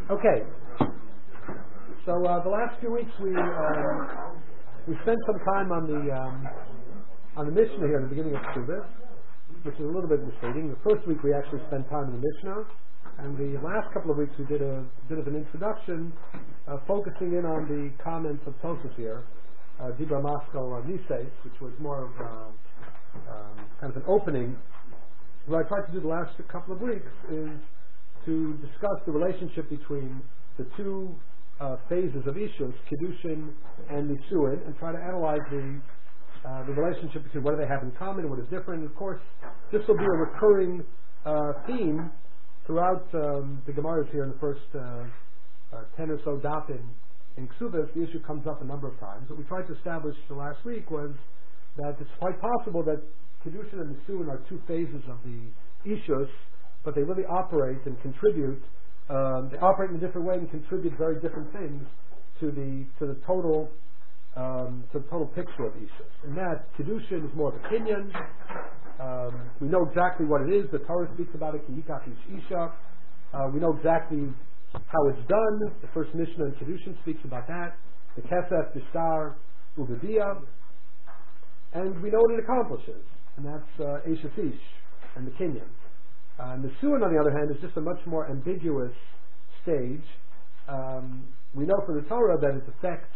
Okay. So the last few weeks we spent some time on the Mishnah here at the beginning of Ksubis, which is a little bit misleading. The first week we actually spent time in the Mishnah, and the last couple of weeks we did a bit of an introduction, focusing in on the comments of Tosfos here, Dibra Maskal Nises, which was more of kind of an opening. What I tried to do the last couple of weeks is to discuss the relationship between the two phases of Ishus, Kedushin and Nisuin, and try to analyze the relationship between what do they have in common and what is different. And of course, this will be a recurring theme throughout the Gemaras here in the first 10 or so dafim in Ksubis. The issue comes up a number of times. What we tried to establish the last week was that it's quite possible that Kedushin and Nisuin are two phases of the Ishus, but they really operate and contribute. They operate in a different way and contribute very different things to the total picture of Ishus. And that Kedushin is more of a kinyan. We know exactly what it is. The Torah speaks about it. Ki yikach ish isha. We know exactly how it's done. The first Mishnah in Kedushin speaks about that. The Kesef, Bishar, Ubediyah. And we know what it accomplishes. And that's Eshes Ish and the kinyan. Nisuin, on the other hand, is just a much more ambiguous stage. We know from the Torah that it affects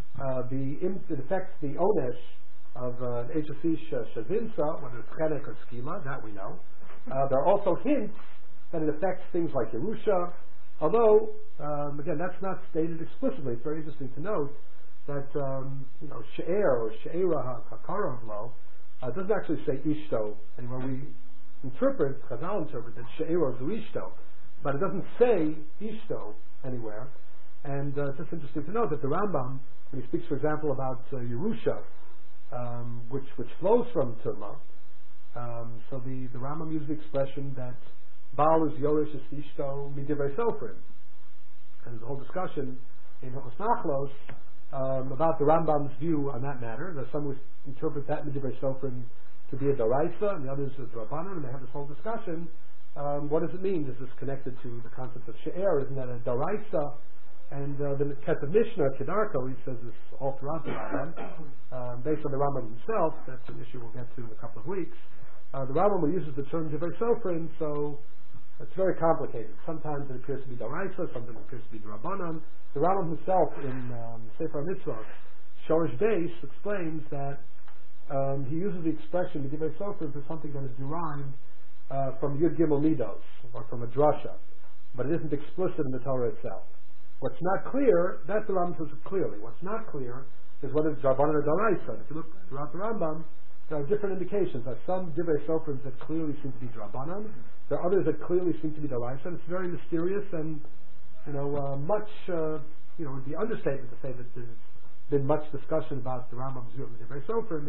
the onesh of Eshes Ish Shazinsa, whether it's Chenek or Skima, that we know. There are also hints that it affects things like Yerusha, although, again, that's not stated explicitly. It's very interesting to note that, She'er or She'era HaKakara Lo doesn't actually say Ishto anywhere. We Chazal interpret that She'era is Ishto, but it doesn't say Ishto anywhere. And it's just interesting to note that the Rambam, when he speaks, for example, about Yerusha, which flows from Turma, so the Rambam uses the expression that Baal is Yorish is Ishto Midivrei Sofrim. And there's a whole discussion in Hilchos Nachlos about the Rambam's view on that matter. There's some who interpret that Midivrei Sofrim to be a Daraisa, and the others as Rabbanan, and they have this whole discussion. What does it mean? Is this connected to the concept of She'er? Isn't that a Daraisa? And the Kesef Mishnah, Kedarko, he says this all throughout the Rambam, based on the Rambam himself. That's an issue we'll get to in a couple of weeks. The Rambam uses the term Divrei Sofrim, so it's very complicated. Sometimes it appears to be Daraisa, sometimes it appears to be Rabbanan. The Rambam himself in Sefer Mitzvot, Shorish Beis, explains that he uses the expression Divrei Sofrim for something that is derived from Yud Gimel Midos, or from a drasha, but it isn't explicit in the Torah itself. What's not clear, that the Rambam says clearly. What's not clear is whether it's Rabbanan or Daraisa. If you look throughout the Rambam, there are different indications. There are some Divrei Sofrim that clearly seem to be Rabbanan. There are others that clearly seem to be Daraisa. And it's very mysterious and much. It would be understatement to say that there's been much discussion about the Rambam's view of Divrei Sofrim.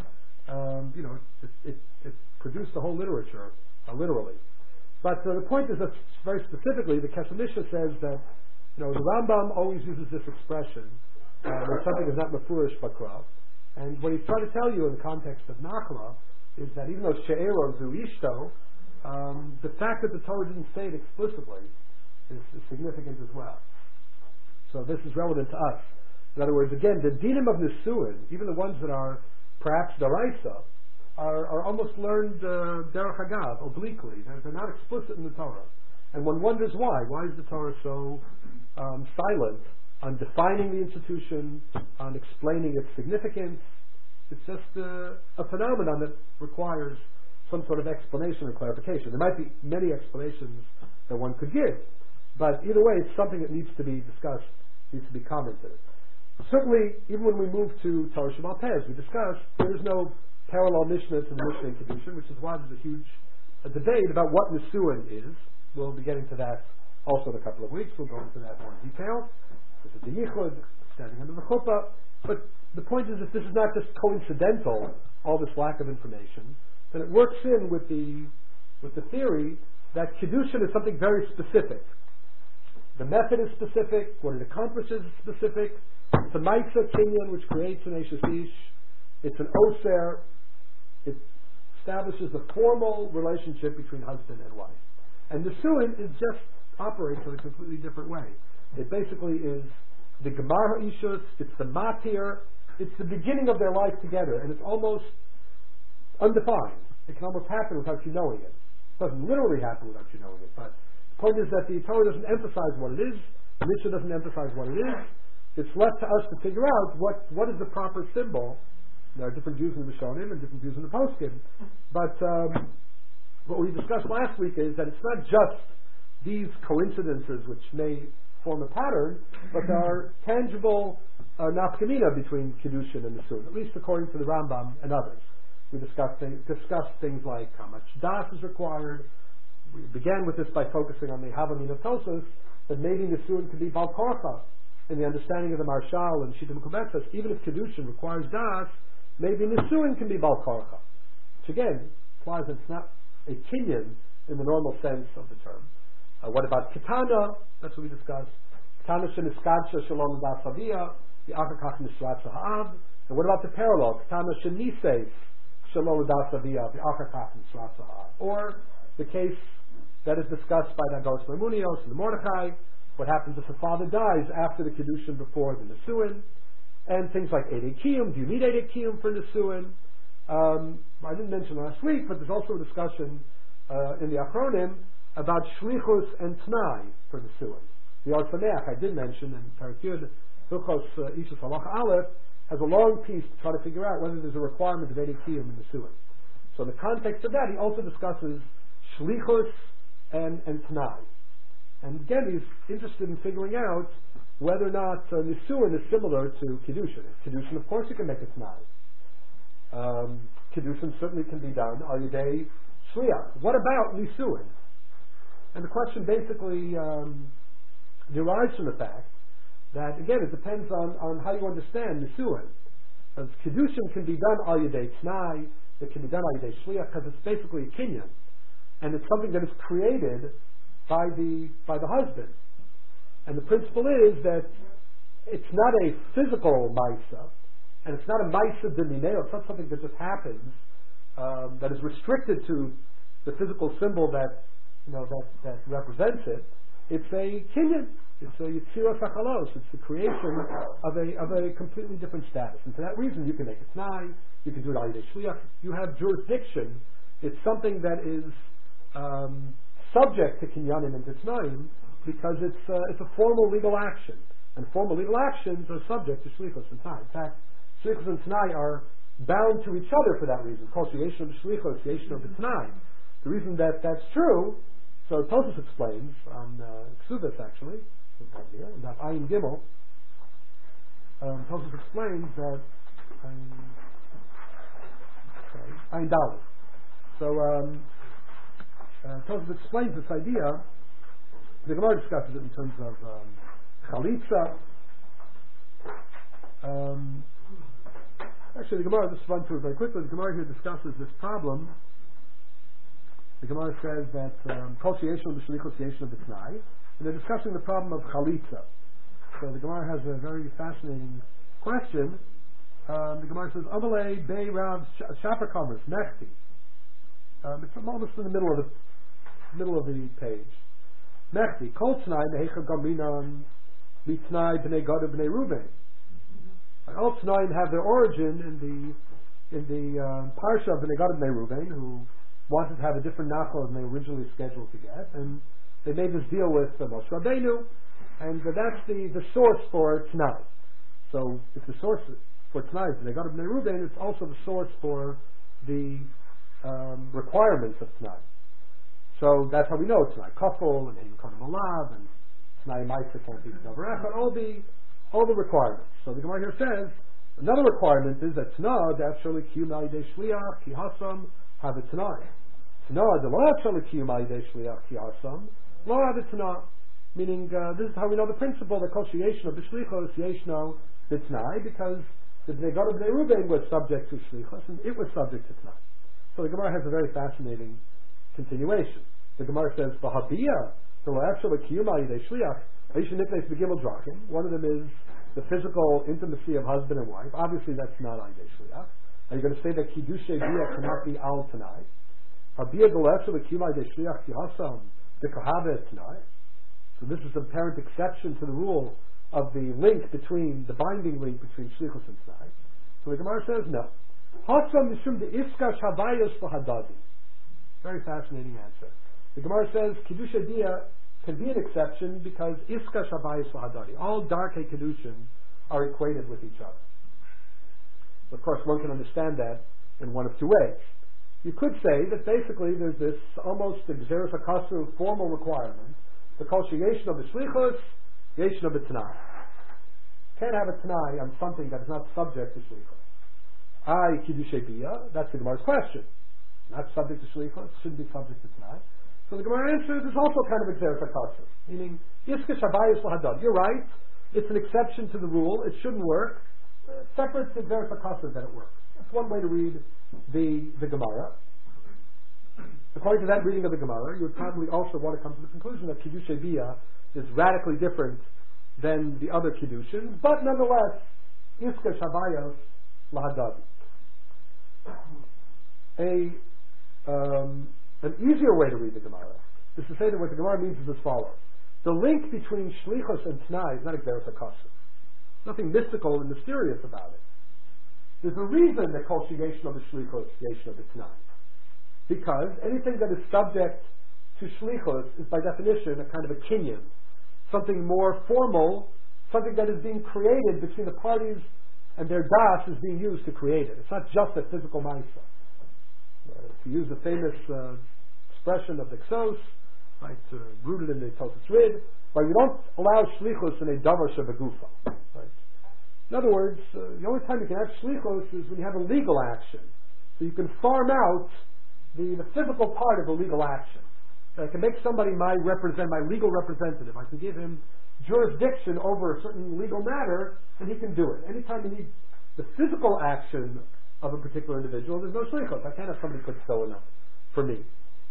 It produced a whole literature, literally. But the point is that very specifically, the Kesef Mishnah says that the Rambam always uses this expression when something is not mefurish bakra. And what he's trying to tell you in the context of Nachla is that even though She'era zu Ishto, the fact that the Torah didn't say it explicitly is significant as well. So this is relevant to us. In other words, again, the dinim of Nisuin, even the ones that are perhaps Daraisa, are almost learned derech hagav, obliquely. They're not explicit in the Torah. And one wonders why. Why is the Torah so silent on defining the institution, on explaining its significance? It's just a phenomenon that requires some sort of explanation or clarification. There might be many explanations that one could give, but either way, it's something that needs to be discussed, needs to be commented. Certainly, even when we move to Torah Shemal Peh, as we discussed, there is no parallel Mishnah to the Mishnah in Kedushin, which is why there's a huge debate about what Nisuin is. We'll be getting to that also in a couple of weeks. We'll go into that more in detail. This is the Yichud, standing under the Chuppah. But the point is that this is not just coincidental, all this lack of information, that it works in with the theory that Kedushin is something very specific. The method is specific, what it accomplishes is specific. It's a Maisa Kinyan which creates an Eshes Ish. It's an Oser. It establishes a formal relationship between husband and wife. And Nisuin is just operates in a completely different way. It basically is the Gemar Ha'ishus, it's the Matir, it's the beginning of their life together, and it's almost undefined. It can almost happen without you knowing it. It doesn't literally happen without you knowing it, but the point is that the Torah doesn't emphasize what it is, the Mishnah doesn't emphasize what it is. It's left to us to figure out what is the proper symbol. There are different views in the Rishonim and different views in the Poskim, but what we discussed last week is that it's not just these coincidences which may form a pattern, but there are tangible nafkamina between Kiddushin and Nisuin, at least according to the Rambam and others. We discussed things like how much das is required. We began with this by focusing on the Havamin of Tosos, that maybe Nisuin could be Bal Korcha, in the understanding of the Marshal and Shita Mekubetzes. Even if Kiddushin requires das, maybe Nisuin can be Bal Korcha. Which again implies that it's not a kinyan in the normal sense of the term. What about Kitana? That's what we discussed. Kitana sheniskadsha shalom dasavia, the akakach nisrat ha'ab. And what about the parallel? Kitana shenises shalom dasavia, the akakach nisrat ha'ab. Or the case that is discussed by the Agos Maimonios and the Mordechai. What happens if the father dies after the Kiddushin before the Nisuin? And things like Eidei Kiyum. Do you need Eidei Kiyum for Nisuin? I didn't mention last week, but there's also a discussion in the Achronim about Shlichus and Tnai for Nisuin. The Or Sameach I did mention, and Perek Yud, Hilchos Ishus Halach Aleph, has a long piece to try to figure out whether there's a requirement of Eidei Kiyum in Nisuin. So in the context of that, he also discusses Shlichus and Tnai. And again, he's interested in figuring out whether or not Nisuin is similar to Kiddushin. Kiddushin, of course, you can make a Tnai. Kiddushin certainly can be done al yedei shliach. What about Nisuin? And the question basically derives from the fact that, again, it depends on how you understand Nisuin. Because Kiddushin can be done al yedei Tnai, it can be done al yedei shliach, because it's basically a kinyan. And it's something that is created by the husband. And the principle is that it's not a physical maisa, and it's not a maisa d'mineo. It's not something that just happens, that is restricted to the physical symbol that represents it. It's a kinyan. It's a yitzira sachalos. It's the creation of a completely different status. And for that reason, you can make it tnai. You can do it al yedei shliach. You have jurisdiction. It's something that is subject to kinyanim and titnaim, because it's a formal legal action, and formal legal actions are subject to shlichus and tnai. In fact, shlichus and tnai are bound to each other for that reason. Called yeshno b'shlichus, yeshno b'tnai. The reason that that's true, so Tosfos explains on Ksubis actually, here, in that Ayin Gimel. Tosfos explains that Ayin Dalet. So Tosfos explains this idea. The Gemara discusses it in terms of chalitza. Actually, the Gemara, just run through it very quickly. The Gemara here discusses this problem. The Gemara says that kol sheyeshno b'shlichus yeshno b'tnai, and they're discussing the problem of chalitza. So the Gemara has a very fascinating question. The Gemara says, Amalei Bei Rav Shafar Kamers Mechti. It's almost in the middle of the page. Mechti kol tnai mehecha gaminan mitnai b'nei Gad b'nei Ruben. All tnaim have their origin in the parsha of b'nei Gad b'nei Ruben, who wanted to have a different nachal than they originally scheduled to get, and they made this deal with Moshe Rabbeinu, and that's the source for tnai. So if the source for tnai is b'nei Gad b'nei Ruben, it's also the source for the requirements of tnai. So that's how we know tnai kafel and ein kodim olav and tnai ma'isa can't be over echad, all the requirements. So the Gemara here says another requirement is that tnai actually kiyum al yedei shliach ki hasam have a tnai. Tnai the lo actually kiyum al yedei shliach ki hasam lo have a tnai. Meaning this is how we know the principle that kol sheyeshno b'shlichos yeshno b'tnai, because the bnei Gad b'nei Ruben was subject to shlichos and it was subject to tnai. So the Gemara has a very fascinating continuation. The Gemara says, "V'habiyah the lo actually kiyum al yedei shliach." One of them is the physical intimacy of husband and wife. Obviously, that's not al yedei shliach. Are you going to say that kiddushay bia cannot be al tanai? Habiyah the lo actually kiyum al yedei shliach ki hasam v'kahavet tanai. So this is an apparent exception to the rule of the binding link between shlichus and tnai. So the Gemara says no. Hasam mishum de iska shavayos lahadadi. Very fascinating answer. The Gemara says kiddush dia can be an exception because iska shavayos lahadadi. All darkei kiddushin are equated with each other. Of course, one can understand that in one of two ways. You could say that basically there's this almost exeris akasu formal requirement, the kol sheyeshno of the shlichus, yeshno of the t'nai. Can't have a t'nai on something that is not subject to shlichus. I kiddushay bia, that's the Gemara's question. Not subject to shlichus, shouldn't be subject to t'nai. So the Gemara answers, there's also kind of exeris akasu, meaning iska shabayis lahadad. You're right, it's an exception to the rule, it shouldn't work. Separate exeris akasu that it works. That's one way to read the Gemara. According to that reading of the Gemara, you would probably also want to come to the conclusion that Kiddushay Bia is radically different than the other Kiddushin, but nonetheless, Iska Shabayos Lahadadi. An easier way to read the Gemara is to say that what the Gemara means is as follows. The link between Shlichus and T'nai is not Exeris HaKasher. Nothing mystical and mysterious about it. There's a reason they call Shigation of the Shlichus, Shigation of the T'nai. Because anything that is subject to Shlichus is by definition a kind of a kinyan, something more formal, something that is being created between the parties and their das is being used to create it. It's not just a physical ma'isa. To use the famous expression of the Ksos, right, rooted in the Tosfos Rid, right, you don't allow Shlichus in a davar shebegufa. Right? In other words, the only time you can have shlichus is when you have a legal action. So you can farm out the physical part of the legal action. I can make somebody my legal representative. I can give him jurisdiction over a certain legal matter, and he can do it. Anytime you need the physical action of a particular individual, there's no shlichus. I can't have somebody put stone up for me.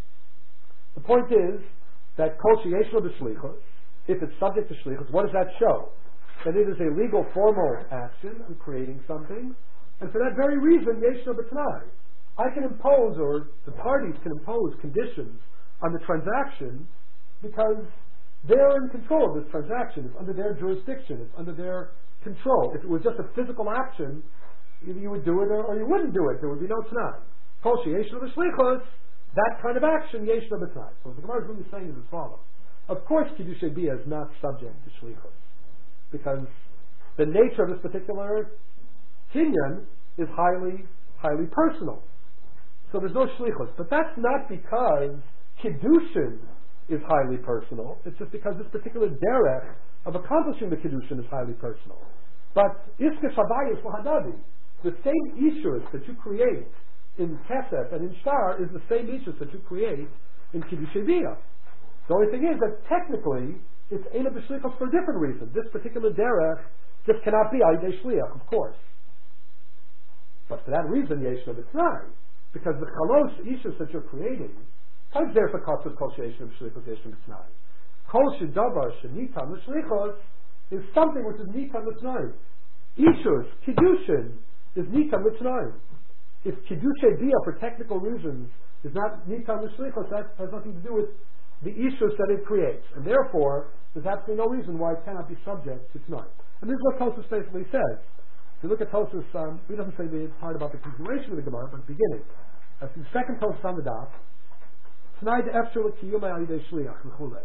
The point is that kol sheyesh lo b'shlichus, if it's subject to shlichus, what does that show? That it is a legal, formal action of creating something, and for that very reason, yeshno b'tnai. I can impose, or the parties can impose conditions on the transaction because they're in control of this transaction. It's under their jurisdiction. It's under their control. If it was just a physical action, either you would do it or you wouldn't do it. There would be no t'nai. Kol yeshno b'shlichus, that kind of action, yeshno b'tnai. So what the Gemara is really saying is as follows. Of course, Kiddushay Bia is not subject to shlichus, because the nature of this particular kinyan is highly, highly personal. So there's no shlichus. But that's not because kiddushin is highly personal. It's just because this particular derech of accomplishing the kiddushin is highly personal. But iska shabayis lahadadi, the same ishus that you create in kesef and in shtar is the same ishus that you create in Kiddushay Bia. The only thing is that technically it's Eina b'shlichus for a different reason. This particular derech just cannot be Aydei Shliach, of course. But for that reason, Yeshno b'tnai, because the chalos ishus that you're creating, because there's a cost of kol she'eshno b'shlichus, Yeshno b'tnai. Kol she'davar she'nitam b'shlichus is something which is nitam b'tnai. Ishus, kiddushin, is nitam b'tnai. If kiddushay bia, for technical reasons, is not nitam b'shlichus, that has nothing to do with the ishus that it creates, and therefore there's absolutely no reason why it cannot be subject to t'nai. And this is what Tosfos basically says. If you look at Tosfos, he doesn't say the part about the continuation of the Gemara, but the beginning. That's the second Tosfos on the dot. T'nai de'efshar l'kiyum ha'idei shliach v'chulei.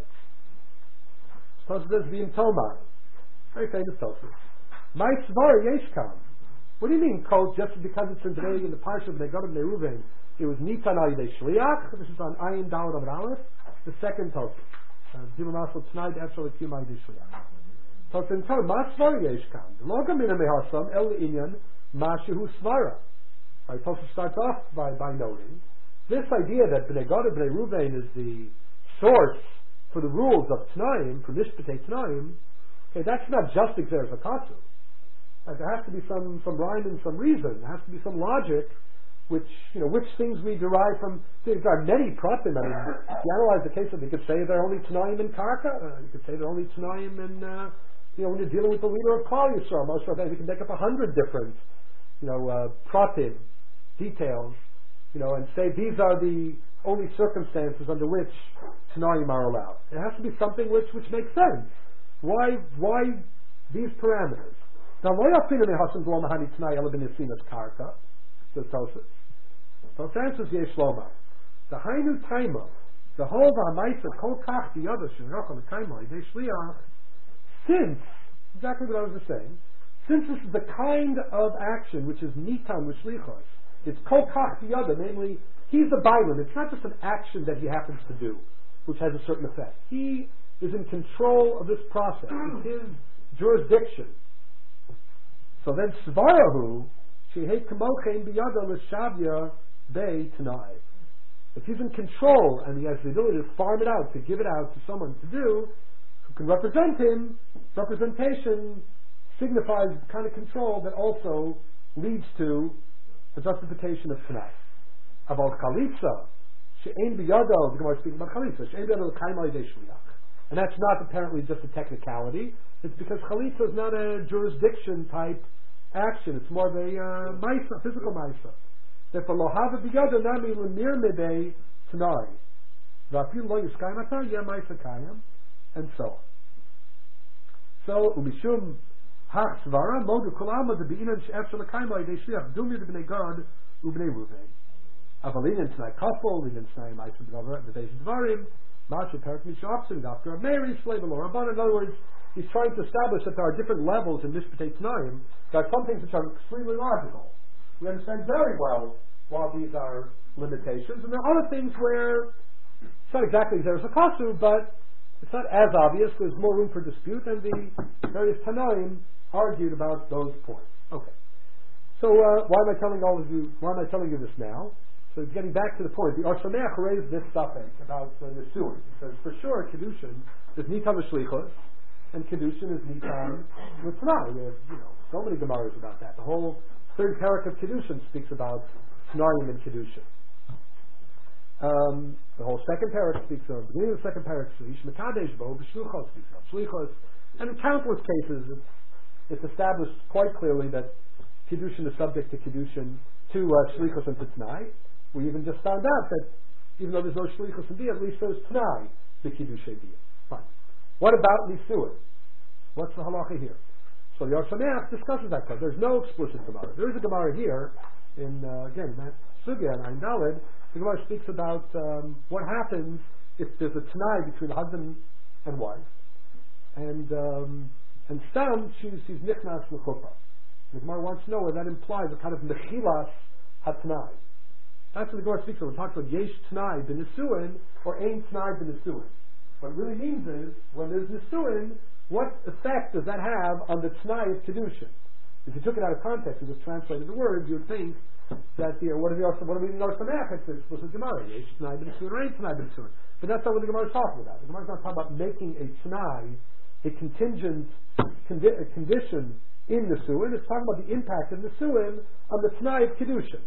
Tosfos says v'im toma. Very famous Tosfos. My svar yeshkam. What do you mean, Kol, just because it's in the parsha of Negad Bnei Ruvain, it was nitan ha'idei shliach? This is on Ayin Daled Amud Aleph. The second Tosfos. Zimur Masel T'nai de'efshar l'kiyum ha'idei shliach. Tosfos in Torah, ma svar yeshkam. Lo gamina mehasam el inyan ma shehu svara. Right, Tosfos starts off by noting this idea that Bnei Gad and Bnei Ruvain is the source for the rules of T'naim, for Mishpatei T'naim. Okay, that's not just Exeris HaKatsu. There has to be some rhyme and some reason. There has to be some logic, which things we derive from. There are many pratim. I mean, if you analyze the case of, you could say they're only T'naim in Karka. You could say they're only T'naim in, when you're dealing with the leader of Klal Yisrael. Most of them, you can make up 100 different, pratim, details, and say these are the only circumstances under which Tanayim are allowed. It has to be something which makes sense. Why these parameters? Now, says Tosfos. Tosfos answers Yesh Lomar. The Hainu Taima, the whole V'Hamaisa Kol Kach the other Shirachon Taima Yidei Shliach. Since exactly what I was just saying, since this is the kind of action which is Nitan L'Shlichos, it's Kol Kach the other, namely he's the Bailam. It's not just an action that he happens to do, which has a certain effect. He is in control of this process. It's his jurisdiction. So then Svarahu Shehei Kamochem Biyada L'Shavya Bei Tanai. If he's in control and he has the ability to farm it out, to give it out to someone to do, who can represent him, representation signifies the kind of control that also leads to the justification of Tanai. Aval Chalitza She'ein Biyado, the Gemara is speaking about Chalitza, She'ein Biyado L'Kaima Yidei Shliach. And that's not apparently just a technicality. It's because Chalitza is not a jurisdiction type action. It's more of a Maisa, physical Maisa. Therefore, lo hava biyado nami lemir medei tanai. V'afil lo yiskayim ata yeh Maisa kayim, and so on. So, umishum hach svara modu kolama de beinan she'efshel l'kayim yidei shliach dumya de bnei Gad u'bnei Ruven. Avalin tanai kafol, linen tanai Maisa b'davar b'deish dvarim, mashu perak mishapsim after a Mary slave or Rabban. In other words, he's trying to establish that there are different levels in Mishpatei Tanaim. There are some things which are extremely logical. We understand very well while these are limitations, and there are other things where it's not exactly there's a kasu, but it's not as obvious. There's more room for dispute, and the various Tanaim argued about those points. Okay. So why am I telling you this now? So getting back to the point, the Or Sameach raised this suffix about Nesuin. He says, for sure, Kedushin is Nitan L'Shlichos, and Kedushin is Nitan L'Tanai. We have, so many Gemaras about that. The whole third parak of Kedushin speaks about Tanayim and Kedushin. The whole second parak speaks of, the beginning of the second parak, Shlish Mekadesh Bo, B'Shluchos speaks of Shlichos, and in countless cases it's established quite clearly that Kedushin is subject to Kedushin, to Shlichos and to Tanai. We even just found out that even though there's no Shlichos and Bia, at least there's Tanai, the Kedushay Bia. Fine. What about Nisuin? What's the halacha here? So the Or Sameach discusses that part. There's no explicit Gemara. There is a Gemara here in again that Sugya and Ein Daled. The Gemara speaks about what happens if there's a Tanai between husband and wife, and Stam she's Nichnas L'Chuppah. The Gemara wants to know whether that implies a kind of Mechilas HaTanai. That's what the Gemara speaks of. It talks about Yesh Tanai b'Nisuin or Ein Tanai b'Nisuin. What it really means is, when there's Nisuin, what effect does that have on the Tanai of Kedushin? If you took it out of context and just translated the word, you'd think that what do we mean in Or Sameach? It's explicit Gemara. Yesh Tanai b'Nisuin or Ein Tanai b'Nisuin. But that's not what the Gemara is talking about. The Gemara is not talking about making a Tanai a contingent condition in Nisuin. It's talking about the impact of Nisuin on the Tanai of Kedushin.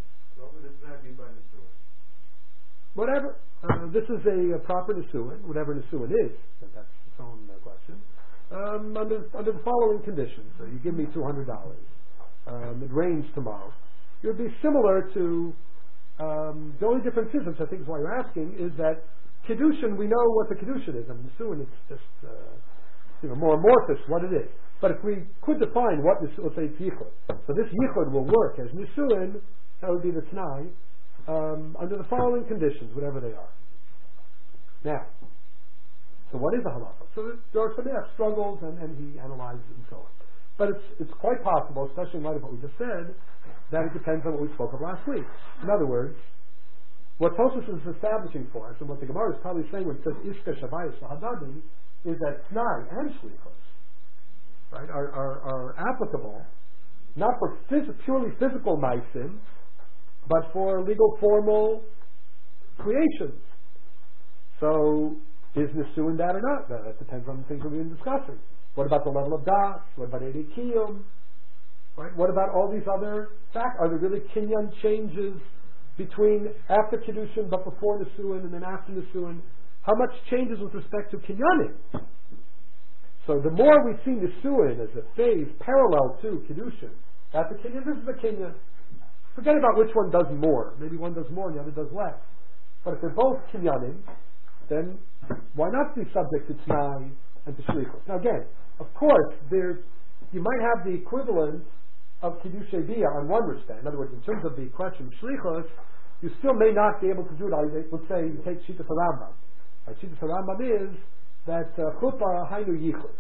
Whatever. This is a proper Nisuin, whatever Nisuin is. That's its own question. Under the following conditions. So you give me $200. It rains tomorrow. It would be similar to the only difference is, which I think is why you're asking, is that Kedushin, we know what the Kedushin is. And Nisuin, it's just more amorphous what it is. But if we could define what this, let's say it's Yichud. So this Yichud will work as Nisuin, that would be the Tanai, under the following conditions, whatever they are. Now, so what is a halacha? So there are some struggles, and he analyzes it and so on. But it's quite possible, especially in light of what we just said, that it depends on what we spoke of last week. In other words, what Tosfos is establishing for us, and what the Gemara is probably saying when it says Iska Shabayis Lahadadi, is that Tanai and Shlichos, right, are applicable not for purely physical maisim, but for legal formal creations. So, is Nisuin that or not? That depends on the things we've been discussing. What about the level of das? What about Eidei Kiyum? Right? What about all these other facts? Are there really kinyan changes between after Kedushin but before Nisuin and then after Nisuin? How much changes with respect to kinyanim? So the more we see Nisuin as a phase parallel to Kedushin, after kinyan, this is a kinyan. Forget about which one does more. Maybe one does more and the other does less. But if they're both kinyanim, then why not be subject to T'nai and to Shlichus? Now again, of course, you might have the equivalent of Kiddushay Bia on one respect. In other words, in terms of the question of Shlichus, you still may not be able to do it. Let's say you take Shittas HaRambam. Shittas HaRambam is that Chuppah Hainu Yichud.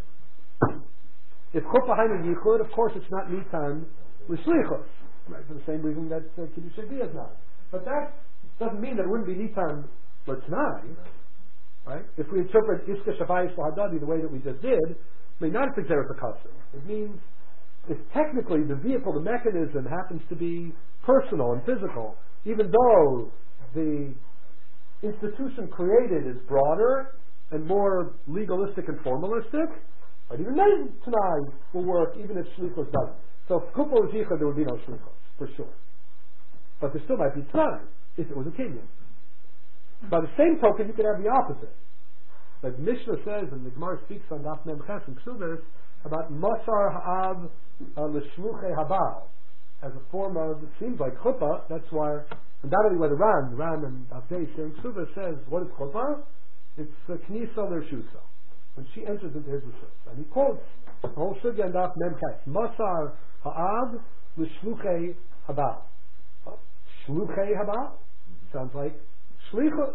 If Chuppah Hainu Yichud, of course it's not Nitan L'Shlichus, right, for the same reason that Kiddushay Bia is not. But that doesn't mean that it wouldn't be Nitan L'Tnai, right? If we interpret Iska Shavayis L'Hadadi the way that we just did, may not be Xeris HaKasser. It means if technically the vehicle, the mechanism happens to be personal and physical, even though the institution created is broader and more legalistic and formalistic, but even then T'nai will work even if Shlichus doesn't. So if Kupo was Yichud, there would be no Shlichus, for sure. But there still might be T'nai if it was a Kinyan. By the same token, you could have the opposite. Like Mishnah says, and the Gemara speaks on Daf Mem Ches and Ksubis, about Masar Ha'av L'Shluchei Habal, as a form of, it seems like Chuppah, that's why, undoubtedly where the Ran and Abdei Shem Ksubis says, what is Chuppah? It's Knisa L'Rshusa, when she enters into his Rishus. And he quotes the whole Sugya and Daf Mem Ches, Masar Ha'av L'Shluchei Habal. Shluchei Habal? Sounds like Shlichus.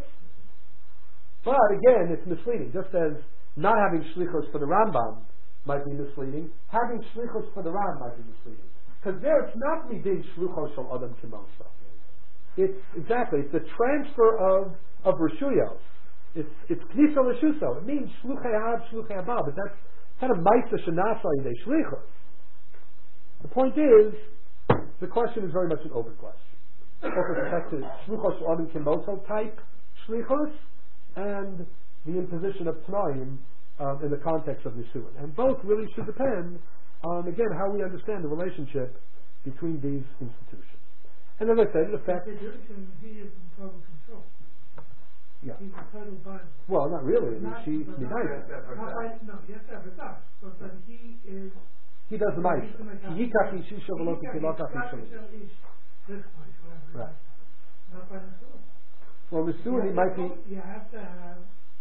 But again, it's misleading. Just as not having Shlichus for the Rambam might be misleading, having Shlichus for the Ram might be misleading. Because there it's not Midin Shluchos Shal Adam Kimosa. It's the transfer of Rishuyos. It's Knisa L'Shuso. It means Shluchei Ab, Shluchei Abba, but that's kind of Maisa Shanasa Yidei Shlichus. The point is, the question is very much an open question. With respect to Shluchos Shal Adam Kimosa type Shlichus, and the imposition of T'naim in the context of Nisuin. And both really should depend on, again, how we understand the relationship between these institutions. And as I said, it affects... He is in total control. Yeah. He's a total Bible. Well, not really. She's Midai. No, yes, but he is... He does the Maisa. Yikach Ishisha V'Lokach Ilokach Ishisha. Right. Not by Nisuin. Well, Nisuin, he might be... You have to have...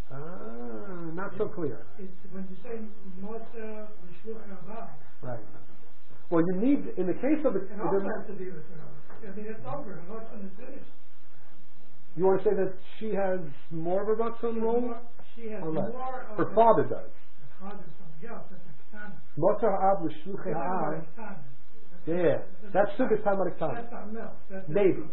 not so clear. When you say Moshe L'Shluch Haba... Right. Well, you need, in the case of... It also has to be with her. I mean, it's over. Her Ratzon is finished. You want to say that she has more of a Ratzon role? She has more of... Her father does. Her father's something else. That's a Ketana. Moshe Ha'ab L'Shluch Ha'ab. Yeah. That's Sukkot Talmud Ketana. That's something else. Maybe.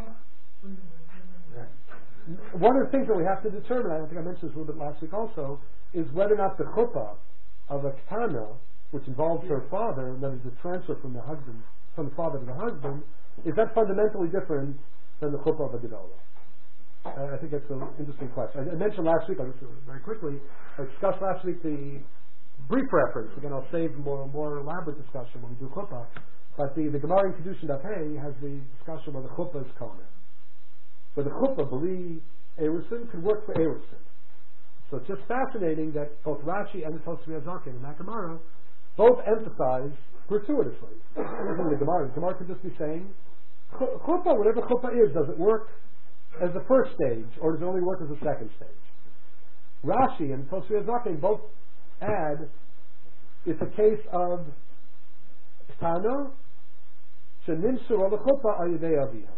One of the things that we have to determine, I think I mentioned this a little bit last week also, is whether or not the chuppah of a ketana, which involves her father, and that is the transfer from the father to the husband, is that fundamentally different than the chuppah of a gedolah? I think that's an interesting question. I mentioned last week, I'll just very quickly, I discussed last week the brief reference. Again, I'll save more elaborate discussion when we do chuppah. But the Gemara in Kedushin Daf Hey has the discussion where the chuppah is kohen. But the chuppah, B'li Erusin, could work for Erusin. So it's just fascinating that both Rashi and the Tosfei Azaken and that Gemara both emphasize gratuitously. The Gemara could just be saying, chuppah, whatever chuppah is, does it work as the first stage, or does it only work as the second stage? Rashi and Tosfei Azaken both add, it's a case of Tana, Shenimsu al chuppah ayidei aviha.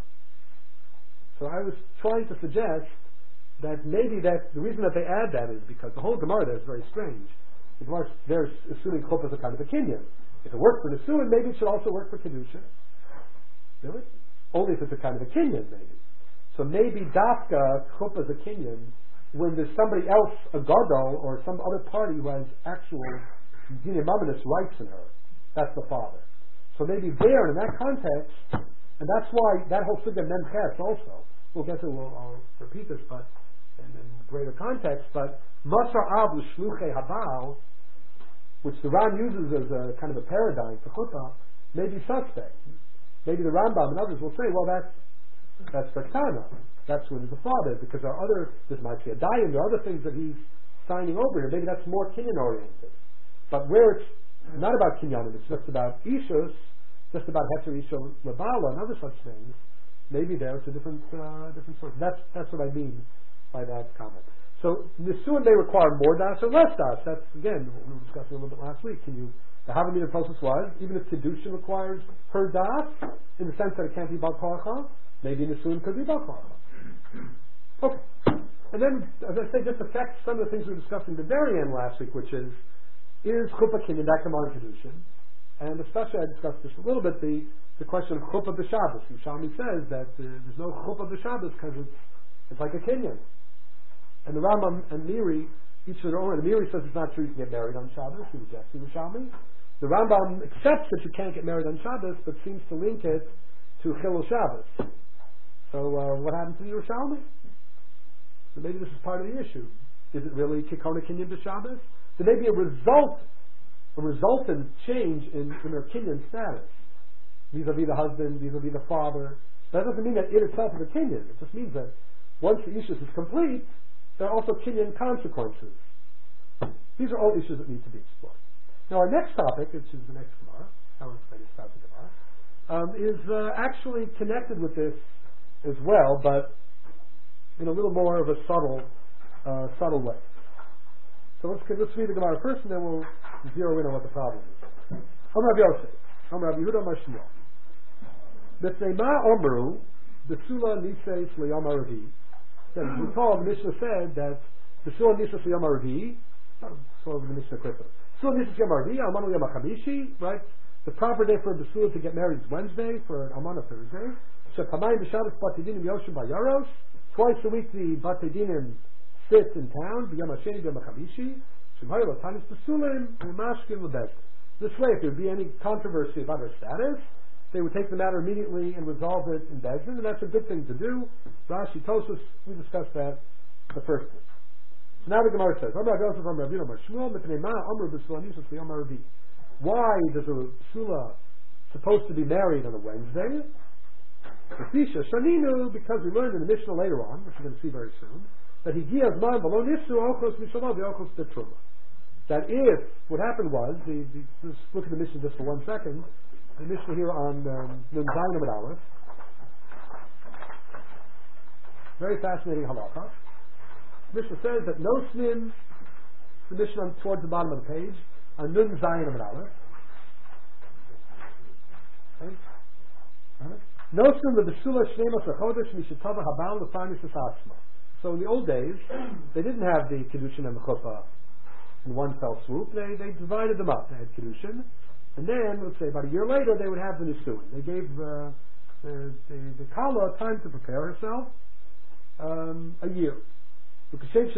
So I was trying to suggest that maybe the reason that they add that is because the whole Gemara there is very strange. The Gemara there is assuming chuppah is a kind of a kinyan. If it works for Nisuin, maybe it should also work for Kedusha. Really? Only if it's a kind of a kinyan, maybe. So maybe dafka chuppah is a kinyan when there's somebody else, a gadol, or some other party who has actual dinei mamonos rights in her. That's the father. So maybe there, in that context, and that's why that whole sugya memches also. We'll get to. I'll repeat this, but in greater context. But Masar Av L'Shluchei Habal, which the Ran uses as a kind of a paradigm for chuppah, may be suspect. Maybe the Rambam and others will say, well, that's the Ketana. That's when the father, because this might be a dayan, there are other things that he's signing over here. Maybe that's more kinyan oriented. But where it's not about kinyanim, it's just about ishus, just about heter isha lebala and other such things. Maybe there it's a different source. That's what I mean by that comment. So Nisuin may require more das or less das. That's, again, what we were discussing a little bit last week. The Havamina process was, even if Kedushin requires her das, in the sense that it can't be Bal Korcha, maybe Nisuin could be Bal Korcha. Okay. And then, as I say, this affects some of the things we were discussing at the very end last week, which is Chuppah Kinyan, that Gemara Kedushin? And especially, I discussed this a little bit, the question of Chuppah b'Shabbos. Yerushalmi says that there's no Chuppah b'Shabbos because it's like a Kinyan. And the Rambam and Miri, each of their own, and Miri says it's not true you can get married on Shabbos, he rejects the Yerushalmi. The Rambam accepts that you can't get married on Shabbos, but seems to link it to Chilul Shabbos. So what happened to the Yerushalmi? So maybe this is part of the issue. Is it really Kikona Kinyan b'Shabbos? There may be a resultant change in their Kinyan status, vis-a-vis the husband, vis-a-vis the father. That doesn't mean that it itself is a Kinyan. It just means that once the issues is complete, there are also Kinyan consequences. These are all issues that need to be explored. Now our next topic, which is the next Gemara, is actually connected with this as well, but in a little more of a subtle way. So let's read the Gemara first, and then we'll zero in on what the problem is. Amar Rav Yosef, Amar Rav Yehuda Amar Shmuel. B'fnei ma omru, b'sula nises liyom haravi. Then we recall the Mishnah said that b'sula nises liyom haravi, sort of the Mishnah quicker. B'sula nises liyom haravi, almanu yom hachamishi, right? The proper day for a b'sula to get married is Wednesday, for an almana Thursday. Shepamayim b'Shabbos b'tedinim yoshim b'yaros. Twice a week the b'tedinim sit in town, b'yom hasheni b'yom hachamishi. Shemay l'tanis b'sulim u'mashkin l'bez. This way, if there would be any controversy about her status, they would take the matter immediately and resolve it in Bezdin, and that's a good thing to do. Rashi Tosfos, we discussed that the first thing. So now the Gemara says, why does a Sula supposed to be married on a Wednesday? Because we learned in the Mishnah later on, which we're going to see very soon, that that if what happened was, let's look at the Mishnah just for 1 second. The Mishnah here on Nun Zayin Amud Aleph. Very fascinating halacha. Mishnah says that no snim, the Mishnah towards the bottom of the page, on Nun Zayin Amud Aleph. Okay. No snim the Besula Shneimos HaChodesh Mishatava Habal L'Farnis Atzma. So in the old days, they didn't have the Kedushin and the Chuppah in one fell swoop. They divided them up. They had Kedushin, and then, let's say, about a year later, they would have the Nisuin. They gave the Kala time to prepare herself, a year. I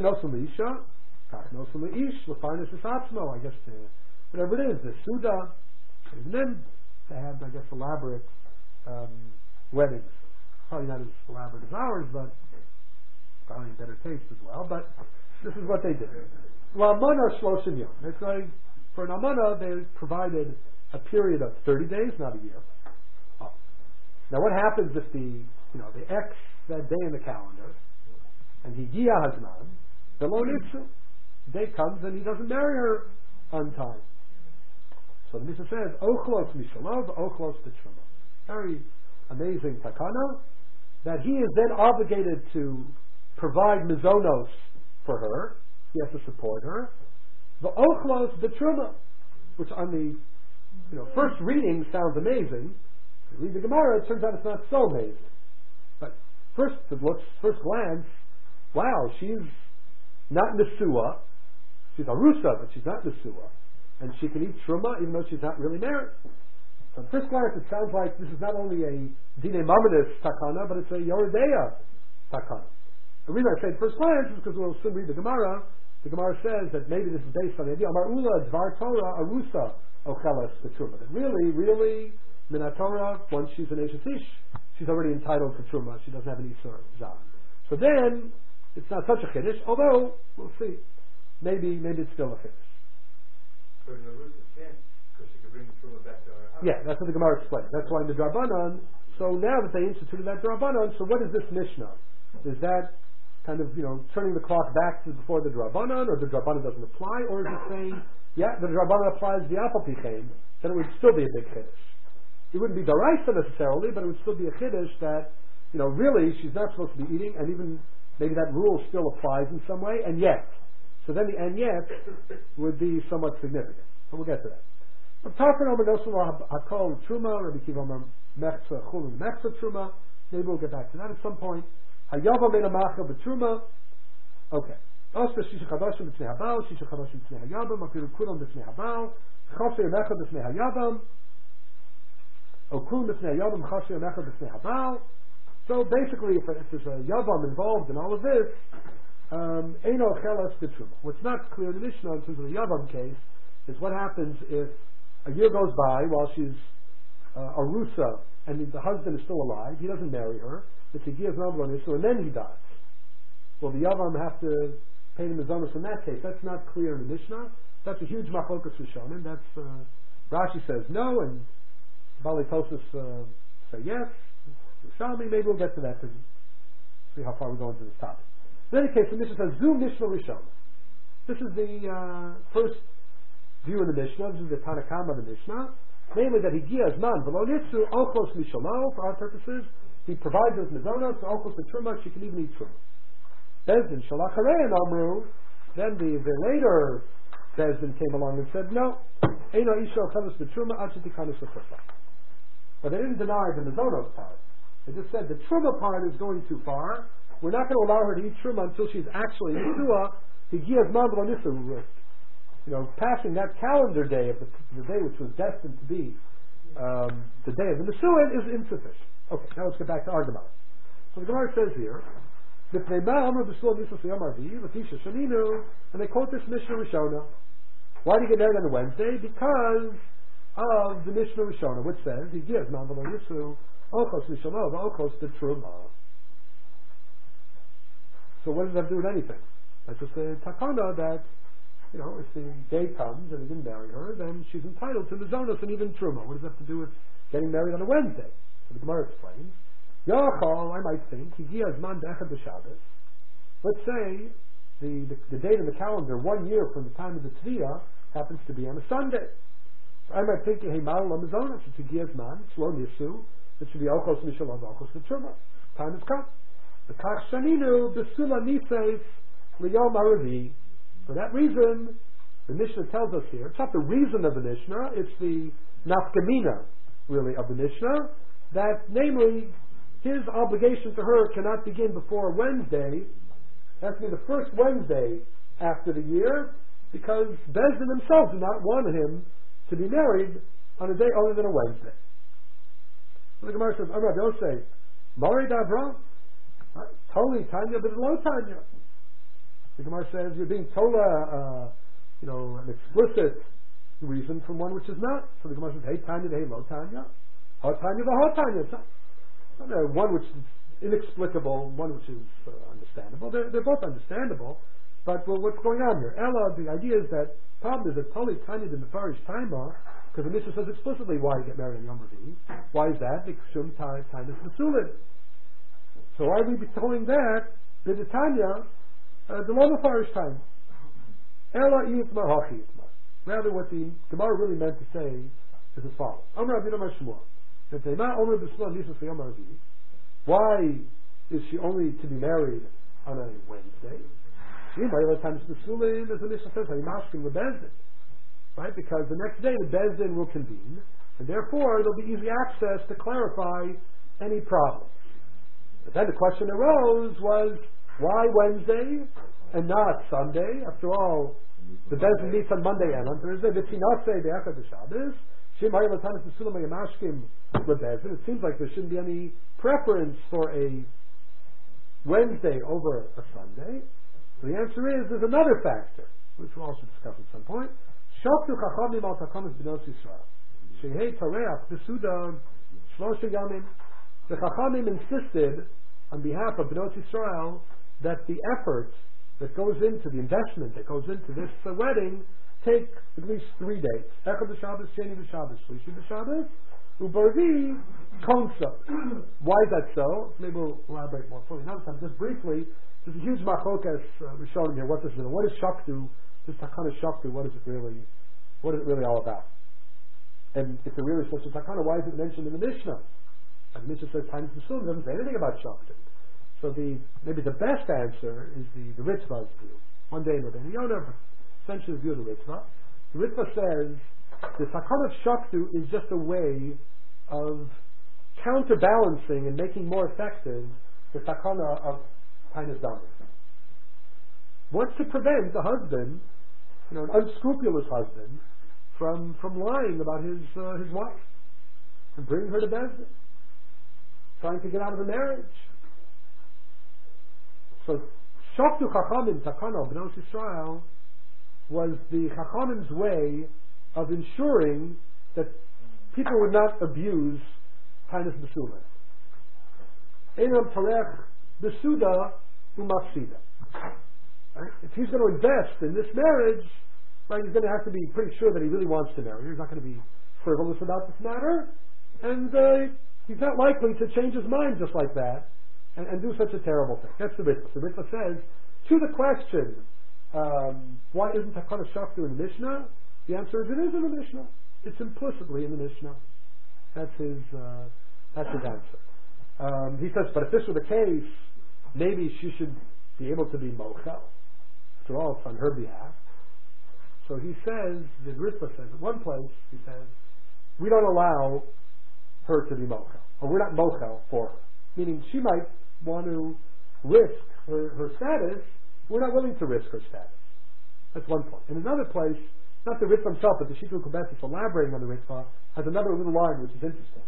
guess, whatever it is, the Suda, and then they had, I guess, elaborate weddings. Probably not as elaborate as ours, but probably in better taste as well, but this is what they did. L'amana shloshim yom. It's like, for an amana, they provided a period of 30 days, not a year. Oh. Now what happens if the X that day in the calendar, and he giya hazman, the lo nitzu, day comes and he doesn't marry her on time. So the Mishnah says, ochlos mishalov, ochlos b'truma. Very amazing takana, that he is then obligated to provide mizonos for her. He has to support her. The ochlos b'truma, which on the first reading sounds amazing. If you read the Gemara, it turns out it's not so amazing. But first glance, wow, she's not Nesua. She's Arusa, but she's not Nesua. And she can eat truma even though she's not really married. So at first glance, it sounds like this is not only a Dine Mamadis takana, but it's a Yoredeya takana. The reason I say at first glance is because we'll soon read the Gemara. The Gemara says that maybe this is based on the idea Amar Ula Dvar Torah Arusa Ochelas Truma. That really, Minat Torah, once she's an Eishatish, she's already entitled to Truma. She doesn't have an Isur Zah. So then, it's not such a Kiddush, although, we'll see. Maybe it's still a Kiddush. So in the Arusa can't, because she could bring the Truma back to her house. Yeah, that's what the Gemara explains. That's why in the Drabanan, so now that they instituted that Drabanan, so what is this Mishnah? Is that kind of, turning the clock back to before the Drabanan, or the Drabanan doesn't apply, or is it saying, yeah, the Drabanan applies the Apal Pichein, then it would still be a big Kiddush. It wouldn't be Daraisa necessarily, but it would still be a Kiddush that, really, she's not supposed to be eating, and even maybe that rule still applies in some way, and yet. So then the and yet would be somewhat significant. So we'll get to that. Maybe we'll get back to that at some point. Okay. So basically, if there's a yavam involved in all of this, eino chelas b'truma. What's not clear in the Mishnah in terms of the yavam case is what happens if a year goes by while she's arusa and the husband is still alive. He doesn't marry her. It's a giyaz navlonisu, and then he dies. Will the yavam have to pay the mizonos in that case? That's not clear in the Mishnah. That's a huge machlokas rishonim. That's Rashi says no, and Bali Tosus say yes. Shalmi, maybe we'll get to that to see how far we go into this topic. In any case, the Mishnah says Zu Mishnah Rishon. This is the first view of the Mishnah. This is the Tanakama of the Mishnah. Namely that he gives man v'lo nitzu ochos mishalo, for our purposes. He provides us mizonos, for ochos the truma, she can even eat truma. Bezdin shalacharei and amru. Then the later Bezdin came along and said, no, eino isha chelis the truma achitikanis l'churfa. But they didn't deny the mizonos part. They just said the truma part is going too far. We're not going to allow her to eat truma until she's actually nisuah. He gives man v'lo nitzu. Passing that calendar day of the day which was destined to be the day of the Nisuin is insufficient. Okay, now let's get back to our Gemara. So the Gemara says here, and they quote this Mishnah Rishona. Why do you get married on a Wednesday? Because of the Mishnah Rishona, which says he gives man v'lo yisu ochos mishalo v'ochos the truma. So what does that have to do with anything? That's just a takana that if the day comes and he didn't marry her, then she's entitled to mizonos and even truma. What does that have to do with getting married on a Wednesday? So the Gemara explains. Yachol, I might think, he gives man de'echad b'Shabbos. Let's say the date in the calendar 1 year from the time of the Tviyah happens to be on a Sunday. So I might think, hey, mal mizonos, it's a gives man, shlo nisu, it should be ochos mishalov, ochos v'truma. Time has come. The kach shaninu b'sula niseis liyom haravi. For that reason, the Mishnah tells us here, it's not the reason of the Mishnah, it's the nafkamina, really, of the Mishnah, that namely, his obligation to her cannot begin before Wednesday. It has to be the first Wednesday after the year, because Bezdin themselves do not want him to be married on a day other than a Wednesday. So the Gemara says, Amar Yosef, Mari Davram, totally Tanya, but low Tanya. The Gemara says you're being told an explicit reason from one which is not. So the Gemara says, hey Tanya, hey lo Tanya, ha Tanya, ha Tanya. It's not one which is inexplicable, one which is understandable. They're both understandable, but what's going on here? Ella, the idea is that the problem is that totally Tanya the Mefarish Taima, because the Mishnah says explicitly why you get married on Yom Revi'i. Why is that? Because Shum Time is Mesulin. So why are we telling that? The Tanya. The lower farish time. Ela yitma hachi yitma. Rather, what the Gemara really meant to say is as follows: Amar Avinu Mar Shmuel. Why is she only to be married on a Wednesday? As the Mishnah says, right? Because the next day the Bezdin will convene, and therefore there'll be easy access to clarify any problems. But then the question arose was, why Wednesday and not Sunday? After all, the Bezdin meets on Monday and on Thursday. It seems like there shouldn't be any preference for a Wednesday over a Sunday. So the answer is, there's another factor, which we'll also discuss at some point. The Chachamim insisted on behalf of Bnot Yisrael that the effort that goes into the investment that goes into this wedding take at least 3 days. Echad b'Shabbos, Sheni b'Shabbos, Shlishi b'Shabbos, Ubarvi Konsa. Why is that so? Maybe we'll elaborate more fully another time. Just briefly, there's a huge machokas we're showing here. What is Shaktu? This Takana Shaktu, what is it really all about? And if there really is such a Takana, why is it mentioned in the Mishnah? And the Mishnah says times the Sunnah doesn't say anything about Shaktu. So maybe the best answer is the Ritva's view. One day in Rabbeinu Yonah, but essentially the view of the Ritva. The Ritva says the Takana of Shaktu is just a way of counterbalancing and making more effective the Takana of Tainas Damas. Wants to prevent the husband, an unscrupulous husband, from lying about his wife and bringing her to Bezdin, trying to get out of the marriage. So Shaktu Chachamim Takana B'nos Yisrael was the Chachamim's way of ensuring that people would not abuse Tainas Besula. Einam Tarech Besuda Umafsida. If he's going to invest in this marriage, right, he's going to have to be pretty sure that he really wants to marry her. He's not going to be frivolous about this matter, and he's not likely to change his mind just like that and do such a terrible thing. That's the Ritva. The Ritva says, to the question, why isn't Takana Shaktu in the Mishnah? The answer is it is in the Mishnah. It's implicitly in the Mishnah. That's his answer. He says, but if this were the case, maybe she should be able to be mochel. After all, it's on her behalf. So he says, the Ritva says, at one place, he says, we don't allow her to be mochel, or we're not mochel for her. Meaning she might want to risk her status, we're not willing to risk her status. That's one point. In another place, not the Ritva himself, but the Shitru Kubetis elaborating on the Ritva, has another little line which is interesting.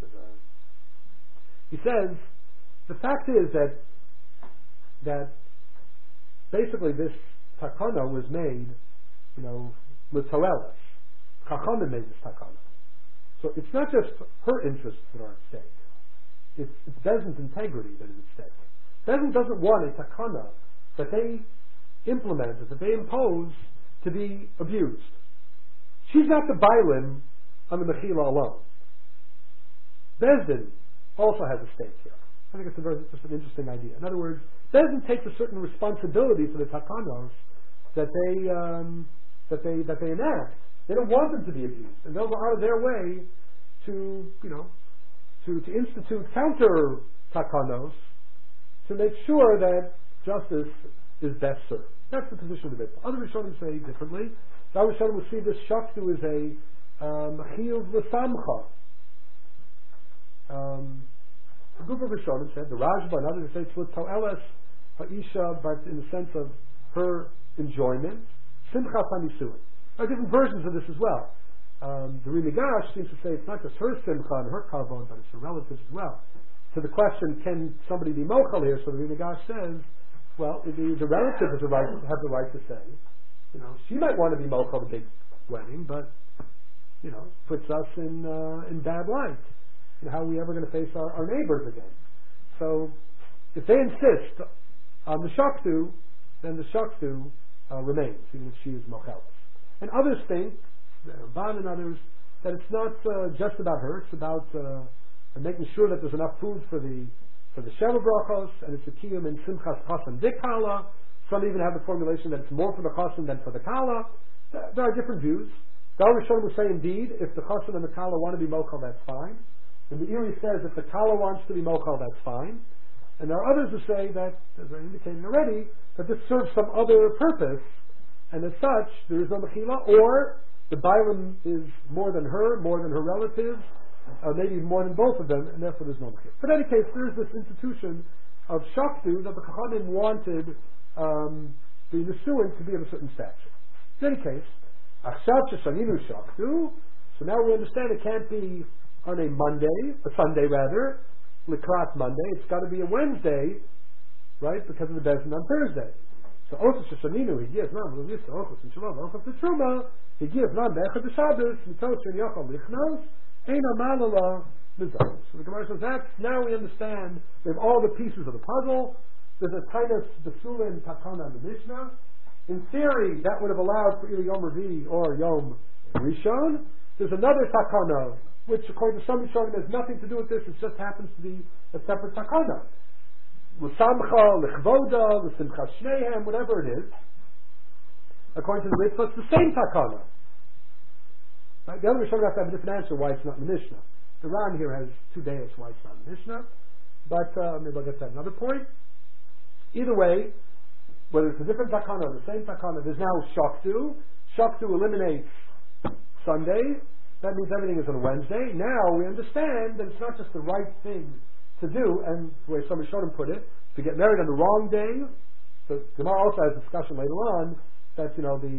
He says, the fact is that basically this takana was made, l'toelis. Chachamim made this takana. So it's not just her interests that are at stake. It's Bezdin's integrity that is at stake. Bezdin doesn't want a takana that they implement, that they impose, to be abused. She's not the bailim on the mechila alone. Bezdin also has a stake here. I think it's just an interesting idea. In other words, Bezdin takes a certain responsibility for the takanos that they enact. They don't want them to be abused, and they'll go out of their way to institute counter takanos to make sure that justice is best served. That's the position of the Ritva. Other Rishonim say differently. The other Rishonim will see this Shaktu as a chiyuv l'samcha. A group of Rishonim said, the Rajba and others say it's l'toeles ha'isha, but in the sense of her enjoyment. Simcha panisuin. There are different versions of this as well. The Rimigash seems to say it's not just her simcha and her kavod, but it's her relatives as well. To the question, can somebody be mochel here? So the Rimigash says, well, the relative has the right to say, she might want to be mochel the big wedding, but puts us in bad light. How are we ever going to face our neighbors again? So if they insist on the shaktu, then the shaktu remains, even if she is mochelis. And others think, Ban and others, that it's not just about her. It's about making sure that there's enough food for the Sheva Brachos, and it's a kiyum in Simchas Chassan Dikala. Some even have the formulation that it's more for the Chassan than for the Kala. There are different views. The Rishon will say, indeed, if the Chassan and the Kala want to be mochel, that's fine. And the Iri says, if the Kala wants to be mochel, that's fine. And there are others who say that, as I indicated already, that this serves some other purpose, and as such, there is no mechila, or the Bailam is more than her relatives, maybe more than both of them, and therefore there's no mechila. But in any case, there is this institution of shaktu that the Chachamim wanted the Nesuin to be of a certain stature. In any case, achshav sheshaninu shaktu, so now we understand it can't be on a Sunday rather, likrat Monday, it's got to be a Wednesday, right, because of the Bezdin on Thursday. So Ochos Sheshaninu, he gives Nam, Ochos and Shalom, Ochos the Truma, he gives Nam, Be'echad B'Shabbos, Mitos Shen Yochel Lichnos, Eina Malala Mizah. So the Gemara says, now we understand, we have all the pieces of the puzzle, there's a Tainas Besulin Takana in the Mishnah. In theory, that would have allowed for either Yom Revi or Yom Rishon. There's another Takana, which according to some Rishonim has nothing to do with this, it just happens to be a separate Takana. L'samcha, l'chvoda, l'simcha shnehem, whatever it is. According to the Ritva, it's the same takana. Right? The other Rishonim have to have a different answer why it's not in the Mishnah. The Ran here has 2 days why it's not in the Mishnah. but maybe I'll get to another point. Either way, whether it's a different takana or the same takana, there's now shaktu. Shaktu eliminates Sunday. That means everything is on a Wednesday. Now we understand that it's not just the right thing to do, and the way some Rishonim put it, to get married on the wrong day. So Gemara also has a discussion later on that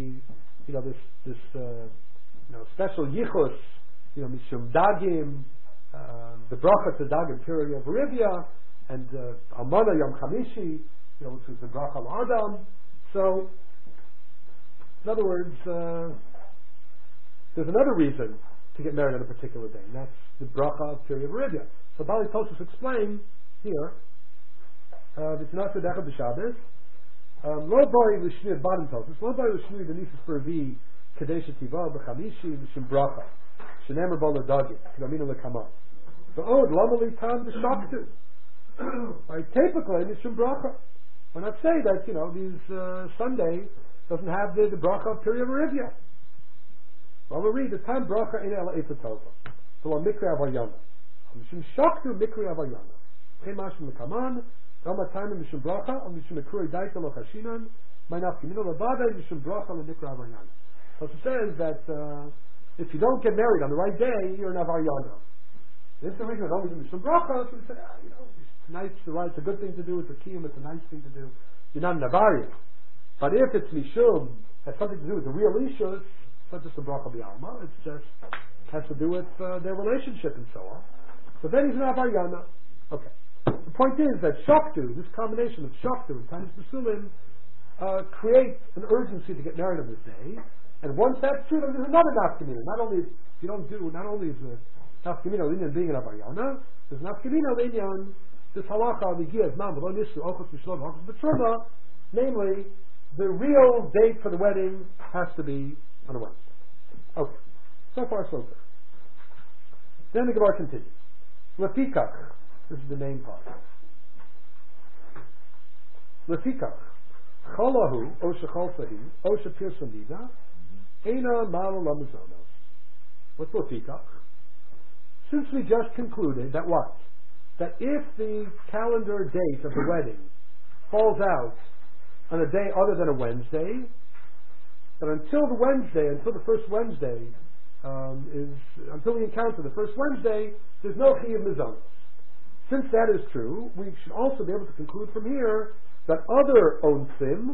this special yichus, mishum dagim, the bracha to dagim period of Rivia, and Almana Yom Chamishi, which was the bracha al Adam. So, in other words, there's another reason to get married on a particular day, and that's the bracha of period of Rivia. So Bali Tosfos explain here, it's not the Dechad B'Shabbos. Lo boi l'shnui bottom Tosfos. Lo boi l'shnui v'nisus pervi kadesh tiva b'chamishi v'shim bracha shenemer bo l'dagim k'damina l'kamah. So lama li tam b'shaktu. Right, typically v'shim bracha. Why not say that these Sunday doesn't have the bracha of period of Rivia? Well, we'll read the time bracha in el efatova. So on mikra avayana. Mishum shaktu mikra avayana. Chemashim l'kaman. Rama time mishum bracha. Mishum ekuri daita lo chashinan. Mainaf kimino levada mishum bracha l'mikra avayana. So it says that if you don't get married on the right day, you're an avayana. This is the reason we don't do mishum bracha. So we say, tonight's the right. It's a good thing to do. It's a kiyum. It's a nice thing to do. You're not an avarian. But if it's mishum, has something to do with the real issues. It's not just a bracha b'alma, it's just has to do with their relationship and so on. So then he's an avariyana. Okay. The point is that shaktu, this combination of shaktu and tanis b'sulim, create an urgency to get married on this day. And once that's true, then there's another nafkamina. Not only is the nafkamina linyan being an avariyana, there's nafkamina linyan this halacha the giyaz man v'lo nisu ochos mishlom ochos b'truma, namely the real date for the wedding has to be on a Wednesday. Okay. So far, so good. Then the Gemara continues. Lefikach. This is the main part. Lefikach. Cholahu, o shecholsahi, o shepirsanida, eina malo lamazonos. What's lefikach? Since we just concluded that what? That if the calendar date of the wedding falls out on a day other than a Wednesday, that until the first Wednesday until we encounter the first Wednesday, there's no chiyuv mizonos. Since that is true, we should also be able to conclude from here that other onsim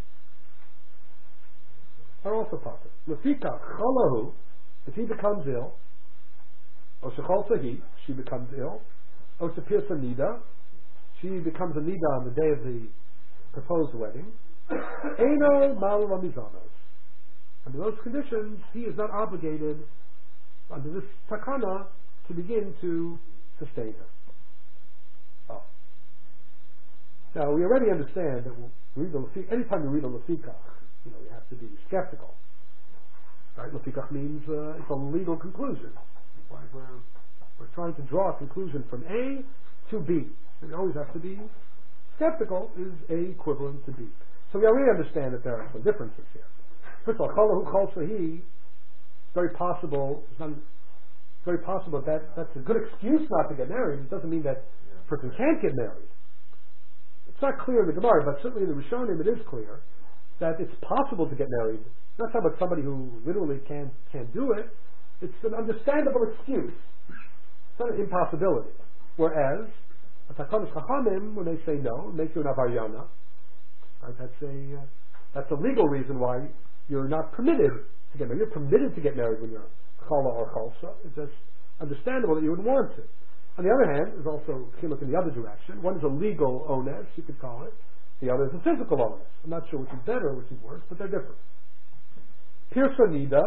are also potter. Lefikach cholahu, if he becomes ill, or shechol sahi, she becomes ill, or shepirsa nida, she becomes a nida on the day of the proposed wedding, eino malu lamizonos. Under those conditions, he is not obligated under this takana to begin to sustain her. Oh. Now we already understand that anytime you read a lefikach, you have to be skeptical. Right? Lefikach means it's a legal conclusion. Right? We're trying to draw a conclusion from A to B. And you always have to be skeptical. Is A equivalent to B? So we already understand that there are some differences here. First of all, cholahu chol sahi, it's very possible that that's a good excuse not to get married. It doesn't mean that a person can't get married. It's not clear in the Gemara, but certainly in the Rishonim it is clear that it's possible to get married. It's not talking about somebody who literally can't do it. It's an understandable excuse. It's not an impossibility. Whereas a takanas chachamim, when they say no, make you an avariyana. Right? That's a legal reason why you're not permitted to get married. You're permitted to get married when you're chala or chalsa. It's just understandable that you would want to. On the other hand, there's also chiluk in the other direction. One is a legal onus, you could call it. The other is a physical onus. I'm not sure which is better or which is worse, but they're different. Pirsa nida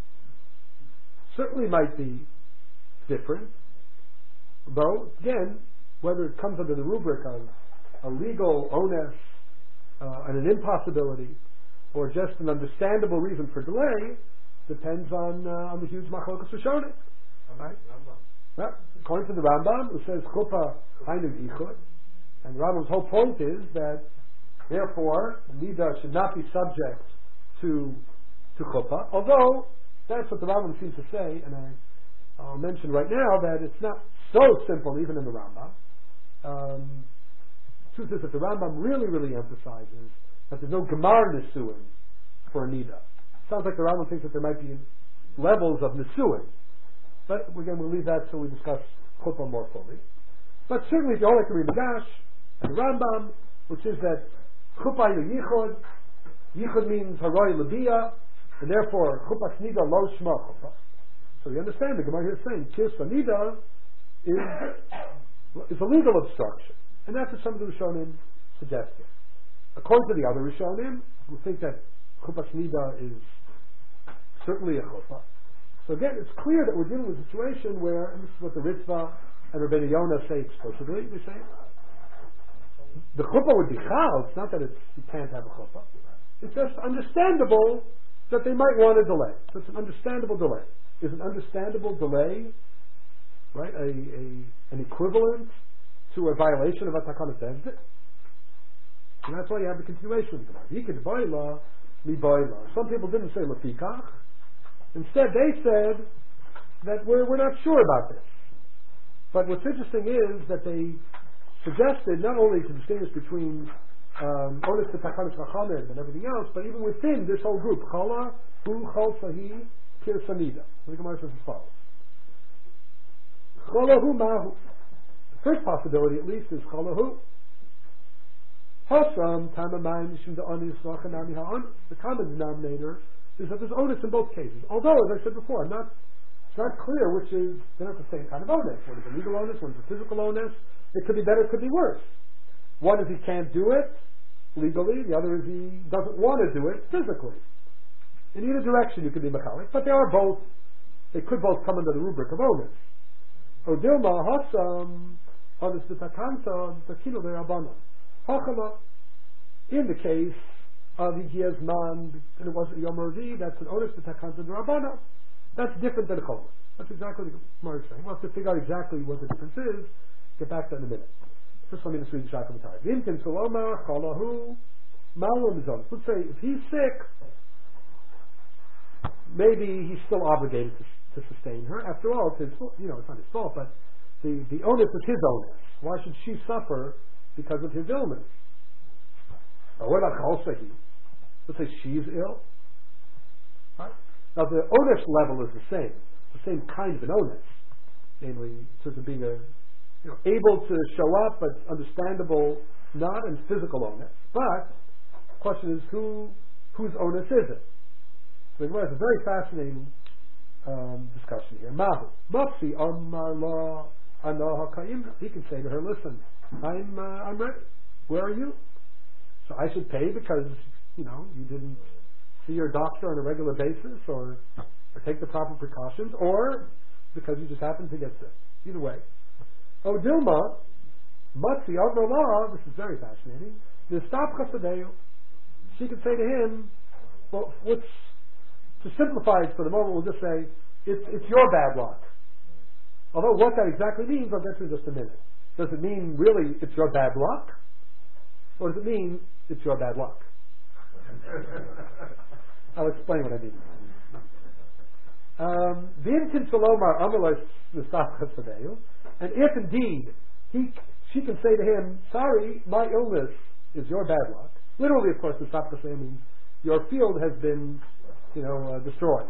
certainly might be different, though, again, whether it comes under the rubric of a legal onus and an impossibility, or just an understandable reason for delay, depends on the huge machlokas rishonim. Right? Well, according to the Rambam, who says chuppah hainu yichud, and Rambam's whole point is that therefore nida should not be subject to chuppah. Although that's what the Rambam seems to say, and I'll mention right now that it's not so simple even in the Rambam. truth is that the Rambam really emphasizes that there's no Gemar Nisuin for a Nida. Sounds like the Rambam thinks that there might be levels of Nisuin. But again, we'll leave that till we discuss Chuppah more fully. But certainly if you all like to read Nagash and the Rambam, which is that Chuppah Yichud, Yichud means Haroi Labia, and therefore Chuppah Snida Lo Shma Chuppah. So you understand the Gemara here is saying Kirsa Nida is a legal obstruction. And that's what some of the Rishonim suggested. According to the other Rishonim, who think that Chuppah Snida is certainly a Chuppah. So again, it's clear that we're dealing with a situation where, and this is what the Ritva and Rabbeinu Yonah say explicitly, they say, the chuppah would be chal. It's not that you can't have a chuppah. It's just understandable that they might want a delay. So it's an understandable delay. Is an understandable delay, right, an equivalent to a violation of a takanas exit? And that's why you have the continuation of the Gemara. Yikid boila, mi boila. Some people didn't say lefikach. Instead, they said that we're not sure about this. But what's interesting is that they suggested not only to distinguish between Onis to Takanis Chachamim and everything else, but even within this whole group, Chala, Hu, Chol, Sahi, Kir, Samida. The Gemara says as follows. Chala, Hu, Mahu. The first possibility, at least, is Chala, Hu. Hasam, Tamamayim, Nishim, the Onis, Vachanami, Ha'on. The common denominator is that there's onus in both cases. Although, as I said before, it's not clear which is, they're not the same kind of onus. One is a legal onus, one is a physical onus. It could be better, it could be worse. One is he can't do it legally, the other is he doesn't want to do it physically. In either direction you could be mechalik, but they could both come under the rubric of onus. Odilma hasam onus b'takanta takino de'rabbanan. Hachama, in the case of Yigiyaz Man, and it wasn't Yom Ravi, that's an onus b'takanta de'rabbanan. That's different than a chol. That's exactly what the Gemara is saying. We'll have to figure out exactly what the difference is. Get back to that in a minute. First, let me just read the Shach Kommentarii. V'imkin solomar chalahu malum zonos. Let's say if he's sick, maybe he's still obligated to sustain her. After all, it's his, it's not his fault, but the onus is his onus. Why should she suffer because of his illness? Or what about Chalsahi? Let's say she's ill. Right? Now the onus level is the same. It's the same kind of an onus. Namely, in terms of being able to show up, but understandable not, and physical onus. But the question is, whose onus is it? So it's a very fascinating discussion here. Mahu Mafsi Amar La Anoha Kaim. He can say to her, "Listen, I'm ready. Where are you? So I should pay because you didn't see your doctor on a regular basis, or take the proper precautions, or because you just happened to get sick. Either way." Oh, Dilma, Matzi Amar, this is very fascinating. She could say to him, well, to simplify it for the moment, we'll just say, it's your bad luck. Although what that exactly means, I'll get to in just a minute. Does it mean really it's your bad luck? Or does it mean it's your bad luck? I'll explain what I mean. And if indeed she can say to him, sorry, my illness is your bad luck. Literally, of course, the Sapkasa means your field has been, destroyed.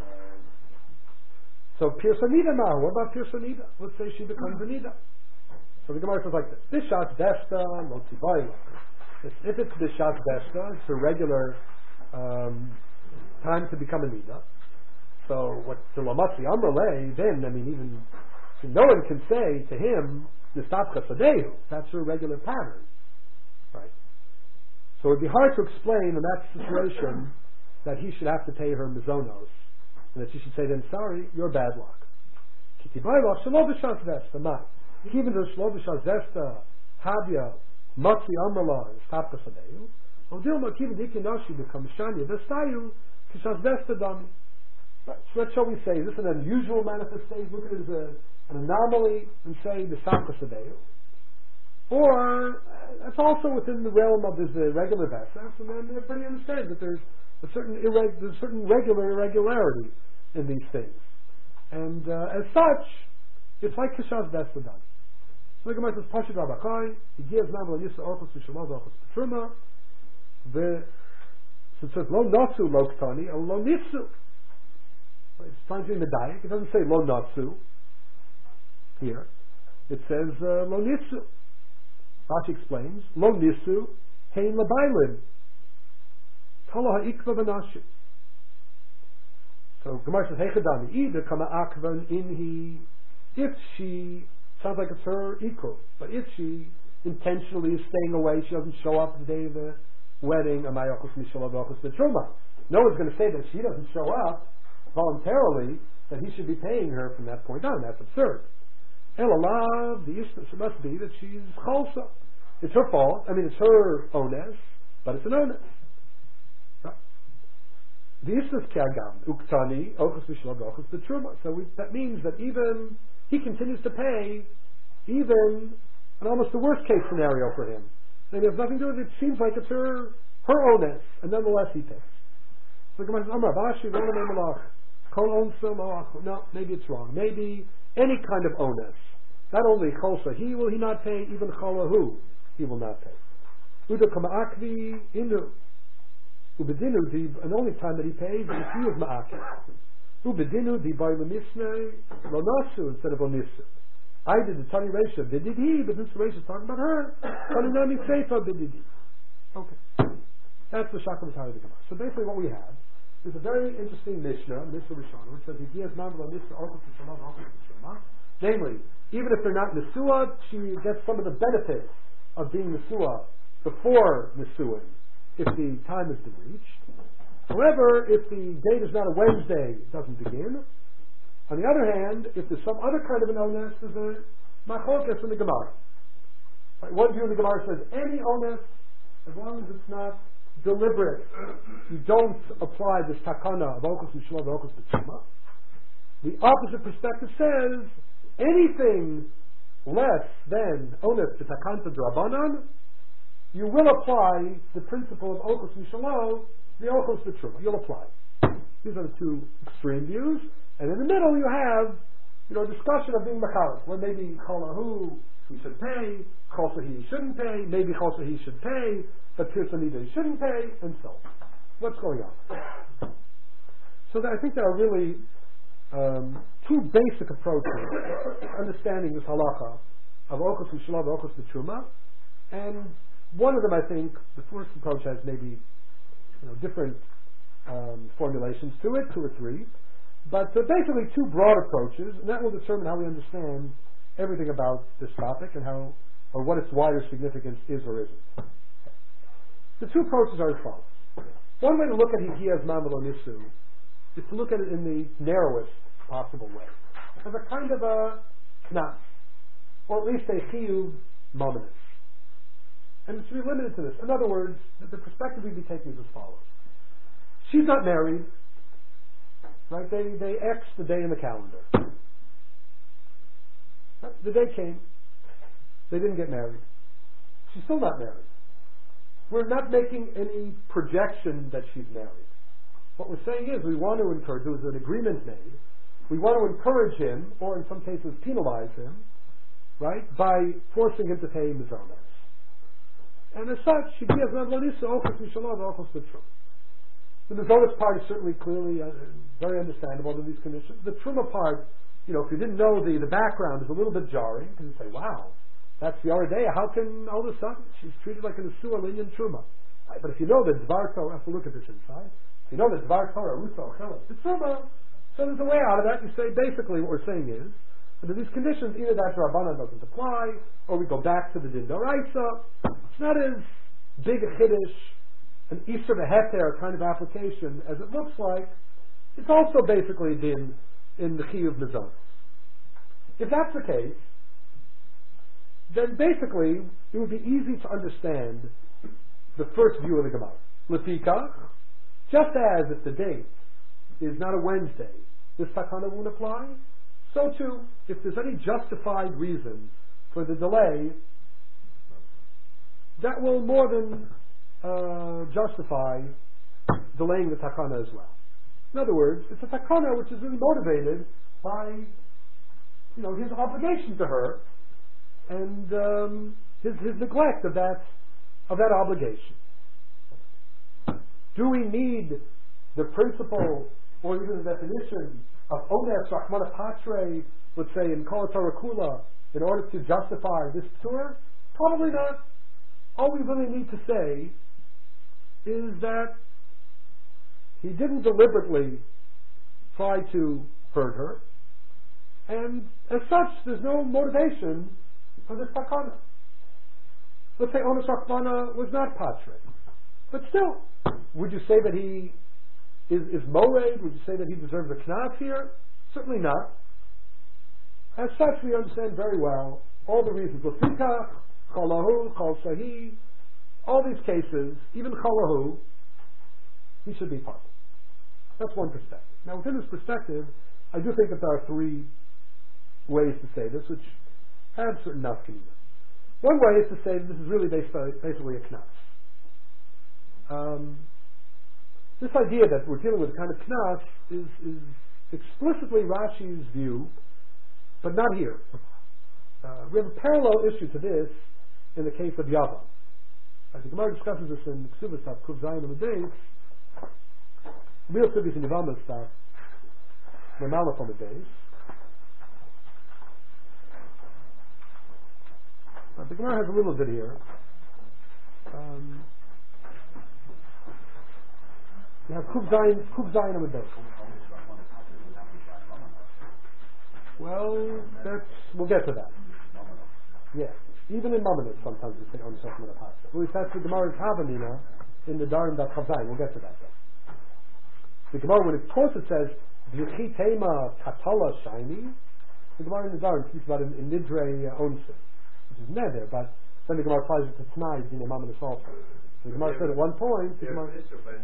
So Pirsanida now. What about Pirsanida? Let's say she becomes a Nida. So the Gemara says like this: Bishat Desta Lotzibayla. If it's Bishat Desta, it's a regular time to become a Nida. So what Sulamatzi Amrale, then even no one can say to him, Nistapcha Sadehu. That's her regular pattern. Right? So it would be hard to explain in that situation that he should have to pay her mizonos. And that she should say to him, sorry, you're bad luck. Kitibayla, Shalo B'Shas Vesta, Ma. Even though Shalo B'Shas Vesta, Habya, Matzi Amrala, Nistapcha Sadehu, Odilma Kivin Dikinashi becomes Shanya, Vestayu, Kishas Vesta Dami. So what shall we say? Is this an unusual manifestation? Look at it as an anomaly and say the Sapka Sadehu. Or that's also within the realm of his regular Vesas, and then everybody understands that there's a certain regular irregularity in these things. And as such, it's like Kishas Vestadan. So the Gemara says, Pashut Rabachai, he gives Namal Yisa Orchos V'Shalom Orchos B'Truma, so it says, Lo Natsu Lo Ktani, or Lo Nisu. It's trying to be medayik. It doesn't say Lo Natsu here. It says Lo Nisu. Rashi explains, Lo Nisu, Hein Labailin. Kala Ha'ikva B'Nashi. So Gemara says, Heichadami, either Kama Akvan Inhi, if she, sounds like it's her equal, but if she intentionally is staying away, she doesn't show up the day of the wedding, Amayachos Mishalav Achos B'Truma. No one's going to say that if she doesn't show up voluntarily, that he should be paying her from that point on. That's absurd. Elalav, the issue must be that she's chalsa. It's her fault. I mean, it's her onus, but it's an onus. The Yisra's Kiagam, Uktani, Ochos V'Shalom Ochos B'Truma. So that means that even he continues to pay, even in almost the worst case scenario for him. And it has nothing to do with it. It seems like it's her onus, and nonetheless he pays. So Gemara says, no, maybe it's wrong. Maybe any kind of onus. Not only cholsa, he will not pay, even cholahu, he will not pay. Uda kama akvi inu. Ubedinu, the only time that he pays is if he is ma'akif. Ubedinu, the by lemisne, lo nasu, instead of onisu. I did the Tani Reisha, bidid he, but this Reisha is talking about her. Tani nami seifa bidid he. Okay. That's the Shakam Tari of the Gemara. So basically what we have is a very interesting Mishnah, Mishnah Rishona, which says, namely, even if they're not Nesua, she gets some of the benefits of being Nesua before Nesuin, if the time has been reached. However, if the date is not a Wednesday, it doesn't begin. On the other hand, if there's some other kind of an onus, there's a machlokes in the Gemara. Right, one view in the Gemara says any onus, as long as it's not deliberate, you don't apply this takana of Ochos Mishalav Ochos B'Truma. The opposite perspective says anything less than onus to takanta drabanan, you will apply the principle of Ochos Mishalav, the Ochos B'Truma. You'll apply. These are the two extreme views. And in the middle you have, discussion of being Machalik, where maybe Cholahu he should pay, Cholsa he shouldn't pay, maybe Cholsa he should pay, but Tirsanida he shouldn't pay, and so on. What's going on? So I think there are really two basic approaches to understanding this halacha of Ochos Mishalav, Ochos B'Truma, and one of them, I think, the first approach has maybe different formulations to it, 2 or 3. But basically 2 broad approaches, and that will determine how we understand everything about this topic and or what its wider significance is or isn't. The 2 approaches are as follows. One way to look at Higiyas Mamalo Nisu is to look at it in the narrowest possible way, as a kind of a knas, or at least a chiyuv mominus. And it's really limited to this. In other words, the perspective we'd be taking is as follows. She's not married. Right? They X the day in the calendar. The day came. They didn't get married. She's still not married. We're not making any projection that she's married. What we're saying is we want to encourage, there was an agreement made, we want to encourage him, or in some cases penalize him, right, by forcing him to pay mizonos. And as such, she gives Navlanisa Ochos Mishalav Ochos B'Truma. The mizonos part is certainly clearly very understandable under these conditions. The truma part, if you didn't know the background, is a little bit jarring, because you say, wow, that's the Aradea. How can all of a sudden she's treated like a Nesua Linyan Truma? Right, but if you know that Dvar Torah, have to look at this inside. If you know that Dvar Torah, Rusa, Chelas, it's Truma. So there's a way out of that. You say, basically what we're saying is, under these conditions, either that Rabbanan doesn't apply, or we go back to the Din Doraisa. It's not as big a Chiddush, an Isser Beheter kind of application as it looks like. It's also basically Din in the Chiyuv Mizonos. If that's the case, then basically it would be easy to understand the first view of the Gemara. Lepikach, just as if the date is not a Wednesday, this takana won't apply, so too, if there's any justified reason for the delay, that will more than justify delaying the takana as well. In other words, it's a takana which is really motivated by his obligation to her, and his neglect of that obligation. Do we need the principle or even the definition of ones rachmana patre, let's say in Kol Torah Kula, in order to justify this p'tur? Probably not. All we really need to say is that he didn't deliberately try to hurt her, and as such, there's no motivation for this takana. Let's say Ones Rachmana was not patre, but still, would you say that he is moed? Would you say that he deserves a knas here? Certainly not. As such, we understand very well all the reasons. Lefika, cholahu, chol sahi, all these cases, even cholahu, he should be part. That's one perspective. Now, within this perspective, I do think that there are three ways to say this, which have certain nafkamina. One way is to say that this is really basically a knas. This idea that we're dealing with a kind of knas is explicitly Rashi's view, but not here. We have a parallel issue to this in the case of Yavam. The Gemara discusses this in Ksubas Tav Kuv Zayin on the days. Real studies in Yavam stuff. Normalif on the days. But the Gemara has a little bit here. You have Kuv Zayin on the days. Well, we'll get to that. Yeah. Even in Mamonis, sometimes we say on Shachman Apasa. At least that's the Gemara's Havamina in the Darim Daf Chavzayin. We'll get to that though. The Gemara, when it quotes, it says, V'chi Tema Katala Shiny. The Gemara in the Darim speaks about in Nidre Onsin, which is Neder, but then the Gemara applies it to Tnai in the Mamonis also. The Gemara said at one point, the Gemara,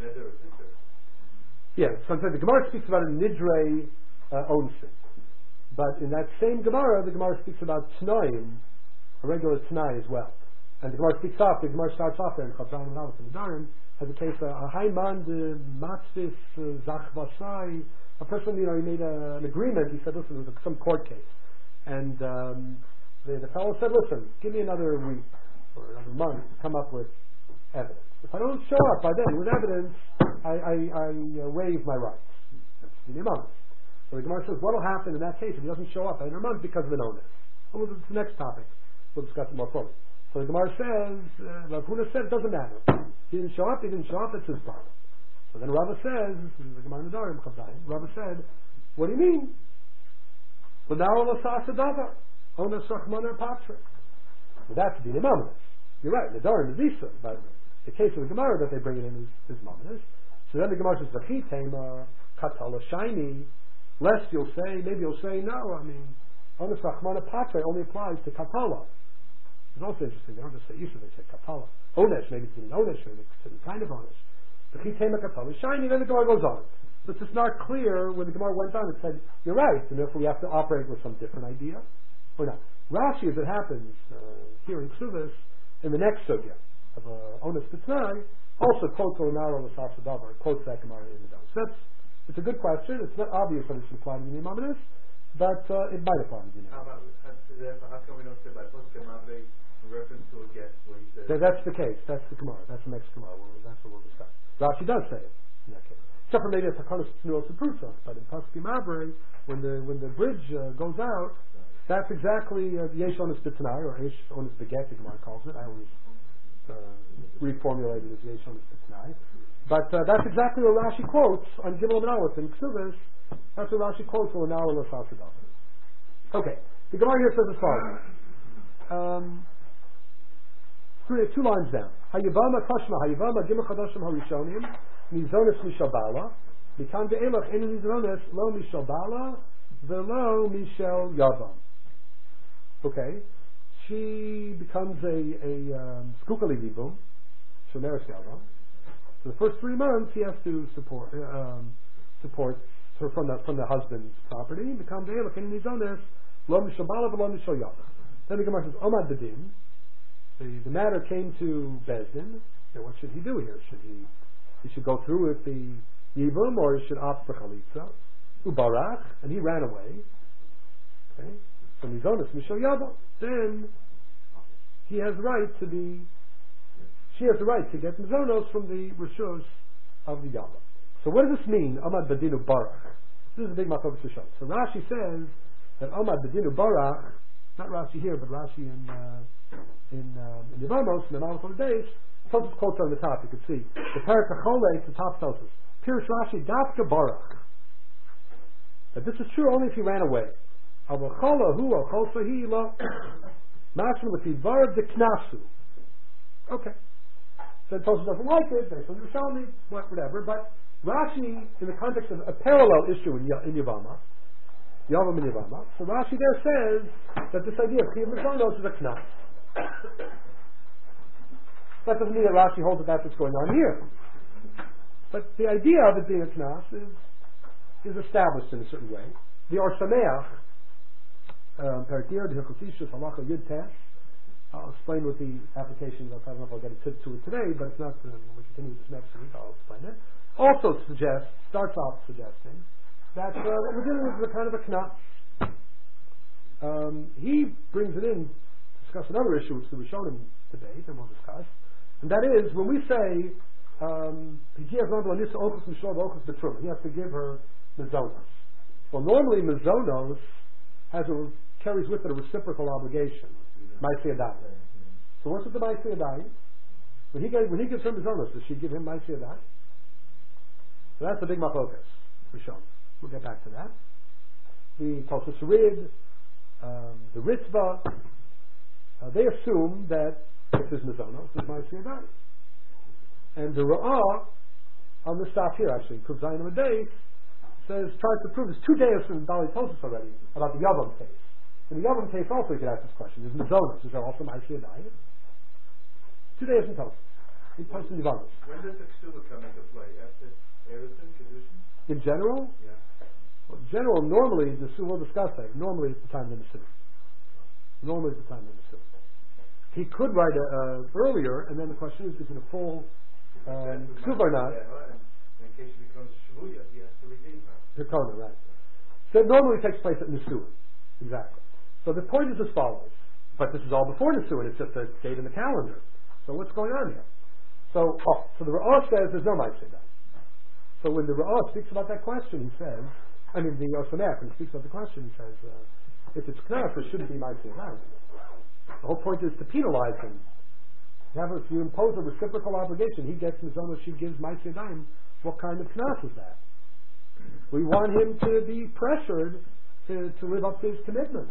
yeah, sometimes the Gemara speaks about a Nidre Onsin. But in that same Gemara, the Gemara speaks about Tnoim, a regular Tnai as well. And the Gemara the Gemara starts off there in Chavzayin and Aleph and Darim, has a case of a Haiman de Matzvis Zachvasai. A person, he made an agreement. He said, listen, it was some court case. And the fellow said, listen, give me another week or another month to come up with evidence. If I don't show up by then with evidence, I waive my rights. That's the Imam. So the Gemara says, what will happen in that case if he doesn't show up in a month because of an onus? Well, it's the next topic. We'll discuss it more fully. So the Gemara says, Rav Huna said, it doesn't matter. He didn't show up, that's his problem. So then Rava says, this is the Gemara in the Darim, Rava said, what do you mean? Well, now L'Sasa Dava, Ones Rachmana Patre. Well, that's the Imam. You're right, the Darim is Isa, but the case of the Gemara that they bring it in is Mamonis. So then the Gemara says, V'chi Tema Katala Shiny. Lest maybe you'll say, no, Ones Rachmana Patre only applies to Katala. It's also interesting, they don't just say Yisra, they say Katala. Onesh, maybe it's an Onesh, maybe it's a kind of Onesh. The Chitema Katala is shiny, then the Gemara goes on. So it's just not clear when the Gemara went on, it said, you're right, and therefore we have to operate with some different idea, or not. Rashi, as it happens, here in Ksubas, in the next sugya of Onesh B'tnai, also quotes Olamaro L'Sasa Davar, quotes that Gemara in the Dome. So it's a good question. It's not obvious that it should apply to the Imam, but it might apply to the Imam. How come we don't say by Posca Mavre in reference to a guest where he says... That's the case. That's the Gemara. That's the next Gemara. That's what we'll discuss. Rashi does say it in that case. Except for maybe it's Hakanas Tnuos Saprusa. But in Posca Mavre, when the bridge goes out, that's exactly the Yesh Onis B'Tanai, or Yesh Onis Beget, the Gemara calls it. I always reformulate it as Yesh Onis B'Tanai. But that's exactly what Rashi quotes on Gimel and Aleph in Ksubas. That's what Rashi quotes on Nara L'Sasa Davar. Okay. The Gemara here says as follows. Two lines down. Hayavama Tashma, Hayavama Gimel Chadashim Harishonim, Mizonis Mishabala, Mikan Ve'elach Enu Mizonis, Lo Mishabala, Velo Mishel Yavam. Okay. She becomes a Skukali Yibum, Shomeres Yavam. For the first 3 months, he has to support her from the husband's property. Become ve'elach enu mizonis, lo mishabala v'lo mishal yavam. Then the Gemara says, Omad B'din. The matter came to Bezdin. What should he do here? He should go through with the Yibum, or he should opt for Chalitza. Ubarach, and he ran away. Okay? So Mizonis Mishal Yavam. Then he has the right to be, she has the right to get Mizonos from the Rishus of the Yavam. So what does this mean, Amad Badinu Barach? This is a big Makom Rishon. So Rashi says that Amad Badinu Barach, not Rashi here, but Rashi in Yevamos, in the Malach on the Days, Tosus quotes on the top, you can see. The Parak HaCholei, it's the top Tosus. Pirush Rashi, Dafka Barach. That this is true only if he ran away. Avachola hu ochol sahila. Mashma l'fivar de knasu. Okay. So Tosus doesn't like it, based on Yerushalmi, whatever, but Rashi, in the context of a parallel issue in Yavama, Yavam and Yavama, so Rashi there says that this idea of Chiyuv Mizonos is a knas. That doesn't mean that Rashi holds that that's what's going on here. But the idea of it being a knas is established in a certain way. The Or Sameach, Perakir, the Hilchotishus, Halacha Yud Tes, I'll explain with the applications. I don't know if I'll get to it today, but it's not, when we continue this next week, I'll explain it. Also starts off suggesting that what we're dealing with is a kind of a knas. He brings it in to discuss another issue which the Rishonim debate, and we'll discuss, and that is when we say he has to give her Mizonos. Well, normally Mizonos carries with it a reciprocal obligation, Ma'aseh Yadayim. So what's with the Ma'aseh Yadayim? When he gives her Mizonos, does she give him Ma'aseh Yadayim? So that's the big machlokas for Shon. We'll get back to that. The Tosus Rid, the Ritzvah, they assume that if there's Mizonos, there's Ma'aseh Yadayim. And the Ra'ah, on the stop here actually, Kuv Zayin Amadei, tries to prove there's 2 days from Dali Tosus already about the Yavam case. In the Yavam case also you could ask this question. Is Mizonos, is there also Ma'aseh Yadayim? 2 days in Tosus. In Tosus and Yavanos. When does the Ksuba come into play? After Eretz condition? In general? Yeah. Well, in general, normally, we'll discuss that. Normally it's the time of the Nisuin. Normally it's the time of the Nisuin. He could write earlier, and then the question is it a full Ksuba or not? In case he becomes Shavuya, he has to redeem her. Pekona, right. So it normally takes place at Nisuin. Exactly. So the point is as follows. But this is all before Nisuin. It's just a date in the calendar. So what's going on here? So the Ra'ah says there's no Ma'aseh Yadayim. So when the Ra'ah speaks about that question, he says, the Or Sameach, when he speaks about the question, he says, if it's knas, it shouldn't be Ma'aseh Yadayim. The whole point is to penalize him. If you impose a reciprocal obligation, he gets Mizonos, she gives Ma'aseh Yadayim. What kind of knas is that? We want him to be pressured to live up to his commitment.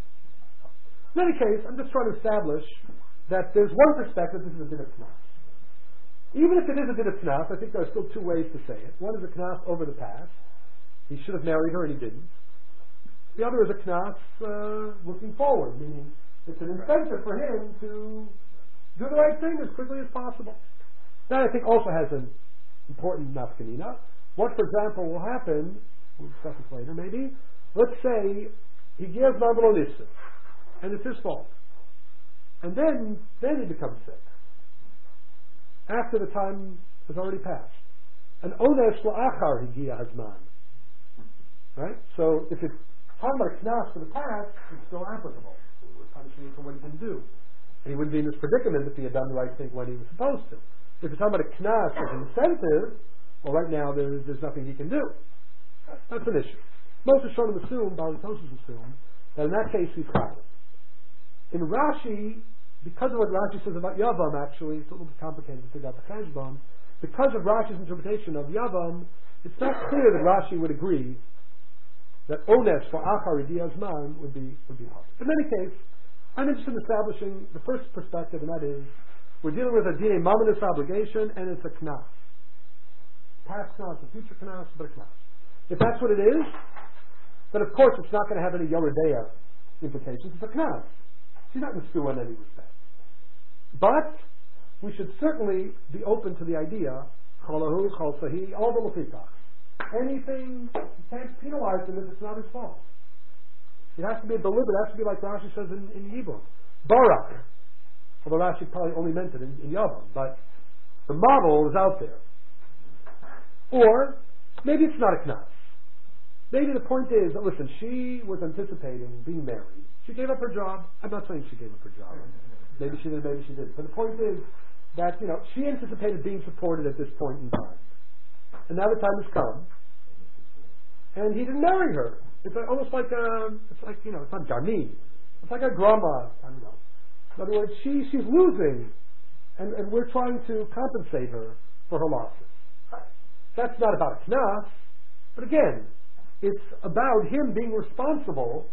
In any case, I'm just trying to establish that there's one perspective, this is a din of knas. Even if it is a din of knas, I think there are still 2 ways to say it. One is a knas over the past. He should have married her and he didn't. The other is a knas looking forward, meaning it's an incentive for him to do the right thing as quickly as possible. That I think also has an important nafkamina. What, for example, will happen, we'll discuss this later maybe, let's say he gives Marbel Nissim, and it's his fault. And then he becomes sick. After the time has already passed. And Onesh La'achar Higia Hazman. Right? So if it's talking about knas for the past, it's still applicable. We're punishing him for what he didn't do. And he wouldn't be in this predicament if he had done the right thing when he was supposed to. If you're talking about a knas as an incentive, well, right now there's nothing he can do. That's an issue. Most Rishonim assume, Bali Tosus assume, that in that case he's chayav. In Rashi, because of what Rashi says about Yavam, actually, it's a little bit complicated to figure out the cheshbon. Because of Rashi's interpretation of Yavam, it's not clear that Rashi would agree that Onesh for Achar Yidiyazman would be possible. In any case, I'm interested in establishing the first perspective, and that is we're dealing with a Dinei Mamonis obligation, and it's a knas. Past knas, a future knas, but a knas. If that's what it is, then of course it's not going to have any Yoredeya implications. It's a knas. She's not in stew in any respect. But we should certainly be open to the idea, Cholahu, Cholsahi, all the Lefitach. Anything, you can't penalize him if it's not his fault. It has to be deliberate. It has to be like Rashi says in Yibum. Barak. Although Rashi probably only meant it in Yavam. But the model is out there. Or, maybe it's not a knas. Maybe the point is that, listen, she was anticipating being married. She gave up her job. I'm not saying she gave up her job. Maybe she did, maybe she didn't. But the point is that, she anticipated being supported at this point in time. And now the time has come, and he didn't marry her. It's almost like it's not Garni. It's like a grandma. I don't know. In other words, she's losing, and we're trying to compensate her for her losses. That's not about a knas, but again, it's about him being responsible,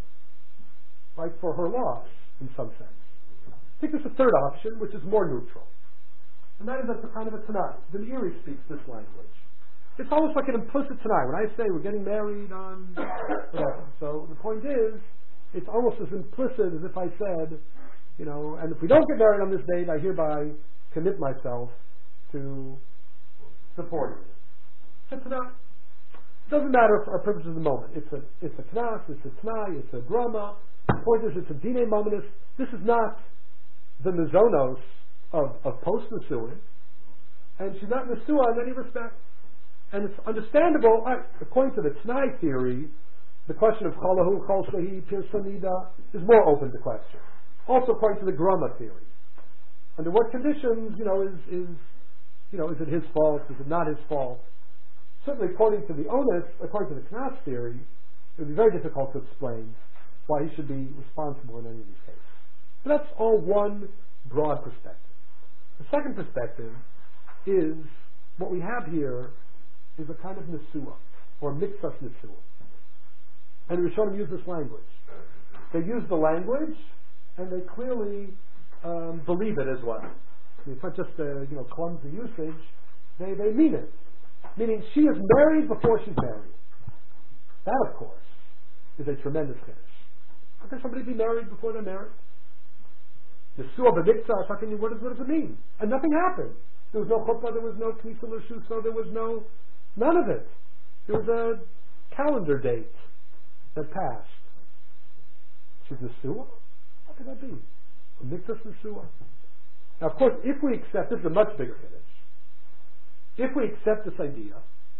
for her loss in some sense. I think there's a third option, which is more neutral, and that is a kind of a tanai. The Meiri speaks this language. It's almost like an implicit tanai. When I say we're getting married on whatever, so the point is, it's almost as implicit as if I said, and if we don't get married on this date, I hereby commit myself to supporting you. It's a tanai. It doesn't matter for our purposes of the moment. It's a knas, it's a tanai, it's a grama. The point is, it's a dine mominus. This is not the mizonos of post-Nisuin, and she's not Nisua in any respect. And it's understandable, according to the Tanai theory, the question of Chalahu, Chol Shahi, Pir Sanida is more open to question. Also according to the Grama theory. Under what conditions, is it his fault, is it not his fault? Certainly according to the onus, according to the Knas theory, it would be very difficult to explain why he should be responsible in any of these cases. But that's all one broad perspective. The second perspective is what we have here is a kind of Nesua, or Mitzvah Nesua. And the Rishonim use this language. They use the language, and they clearly believe it as well. It's not just clumsy usage. They mean it. Meaning she is married before she's married. That, of course, is a tremendous kiddush. How can somebody be married before they're married? Nesua b'mitzvah, what does it mean? And nothing happened. There was no chuppah, there was no k'nisa l'shuso, there was none of it. There was a calendar date that passed. She's Nesua? How could that be? A mikvah Nesua. Now, of course, if we accept, this is a much bigger kiddush. If we accept this idea,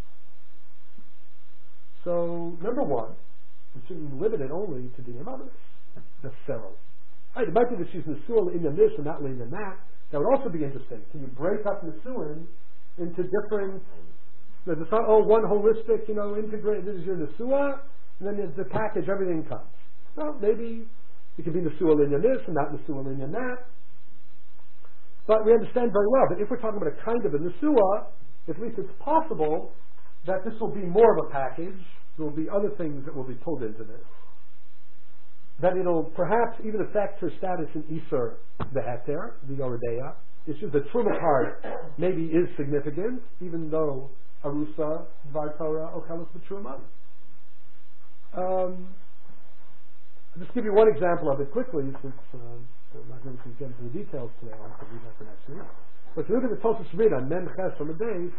so number one, we shouldn't limit it only to the imamis necessarily. Right, it might be that she's Nesua in this and not in that. That would also be interesting. Can you break up Nesuin into different? It's not one holistic, integrated. This is your Nesua, and then there's the package. Everything comes. Well, maybe it could be Nesua in this and not Nesua in that. But we understand very well that if we're talking about a kind of a Nesua, at least it's possible that this will be more of a package. There will be other things that will be pulled into this. That it'll perhaps even affect her status in Isur the Heter, the Yoredeya. It's just the Truma part maybe is significant, even though Arusa, Dvar Torah, Ochelos B'Truma. I'll just give you one example of it quickly, since I'm not going to get into the details today. I'll have to read that for next week. But if you look at the Tosfos Rid on Mem Ches from the days,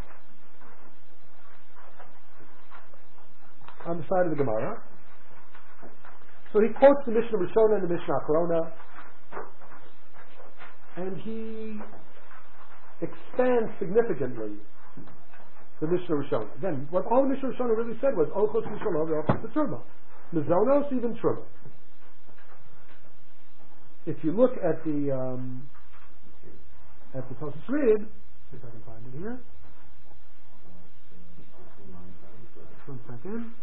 on the side of the Gemara, so he quotes the Mishnah Rishona and the Mishnah Achrona, and he expands significantly the Mishnah Rishona. Again, what all the Mishnah Rishona really said was Ochos Mishalov, Ochos Truma, Mizonos, even Truma. If you look at the Tosfos Rid, see if I can find it here. One second.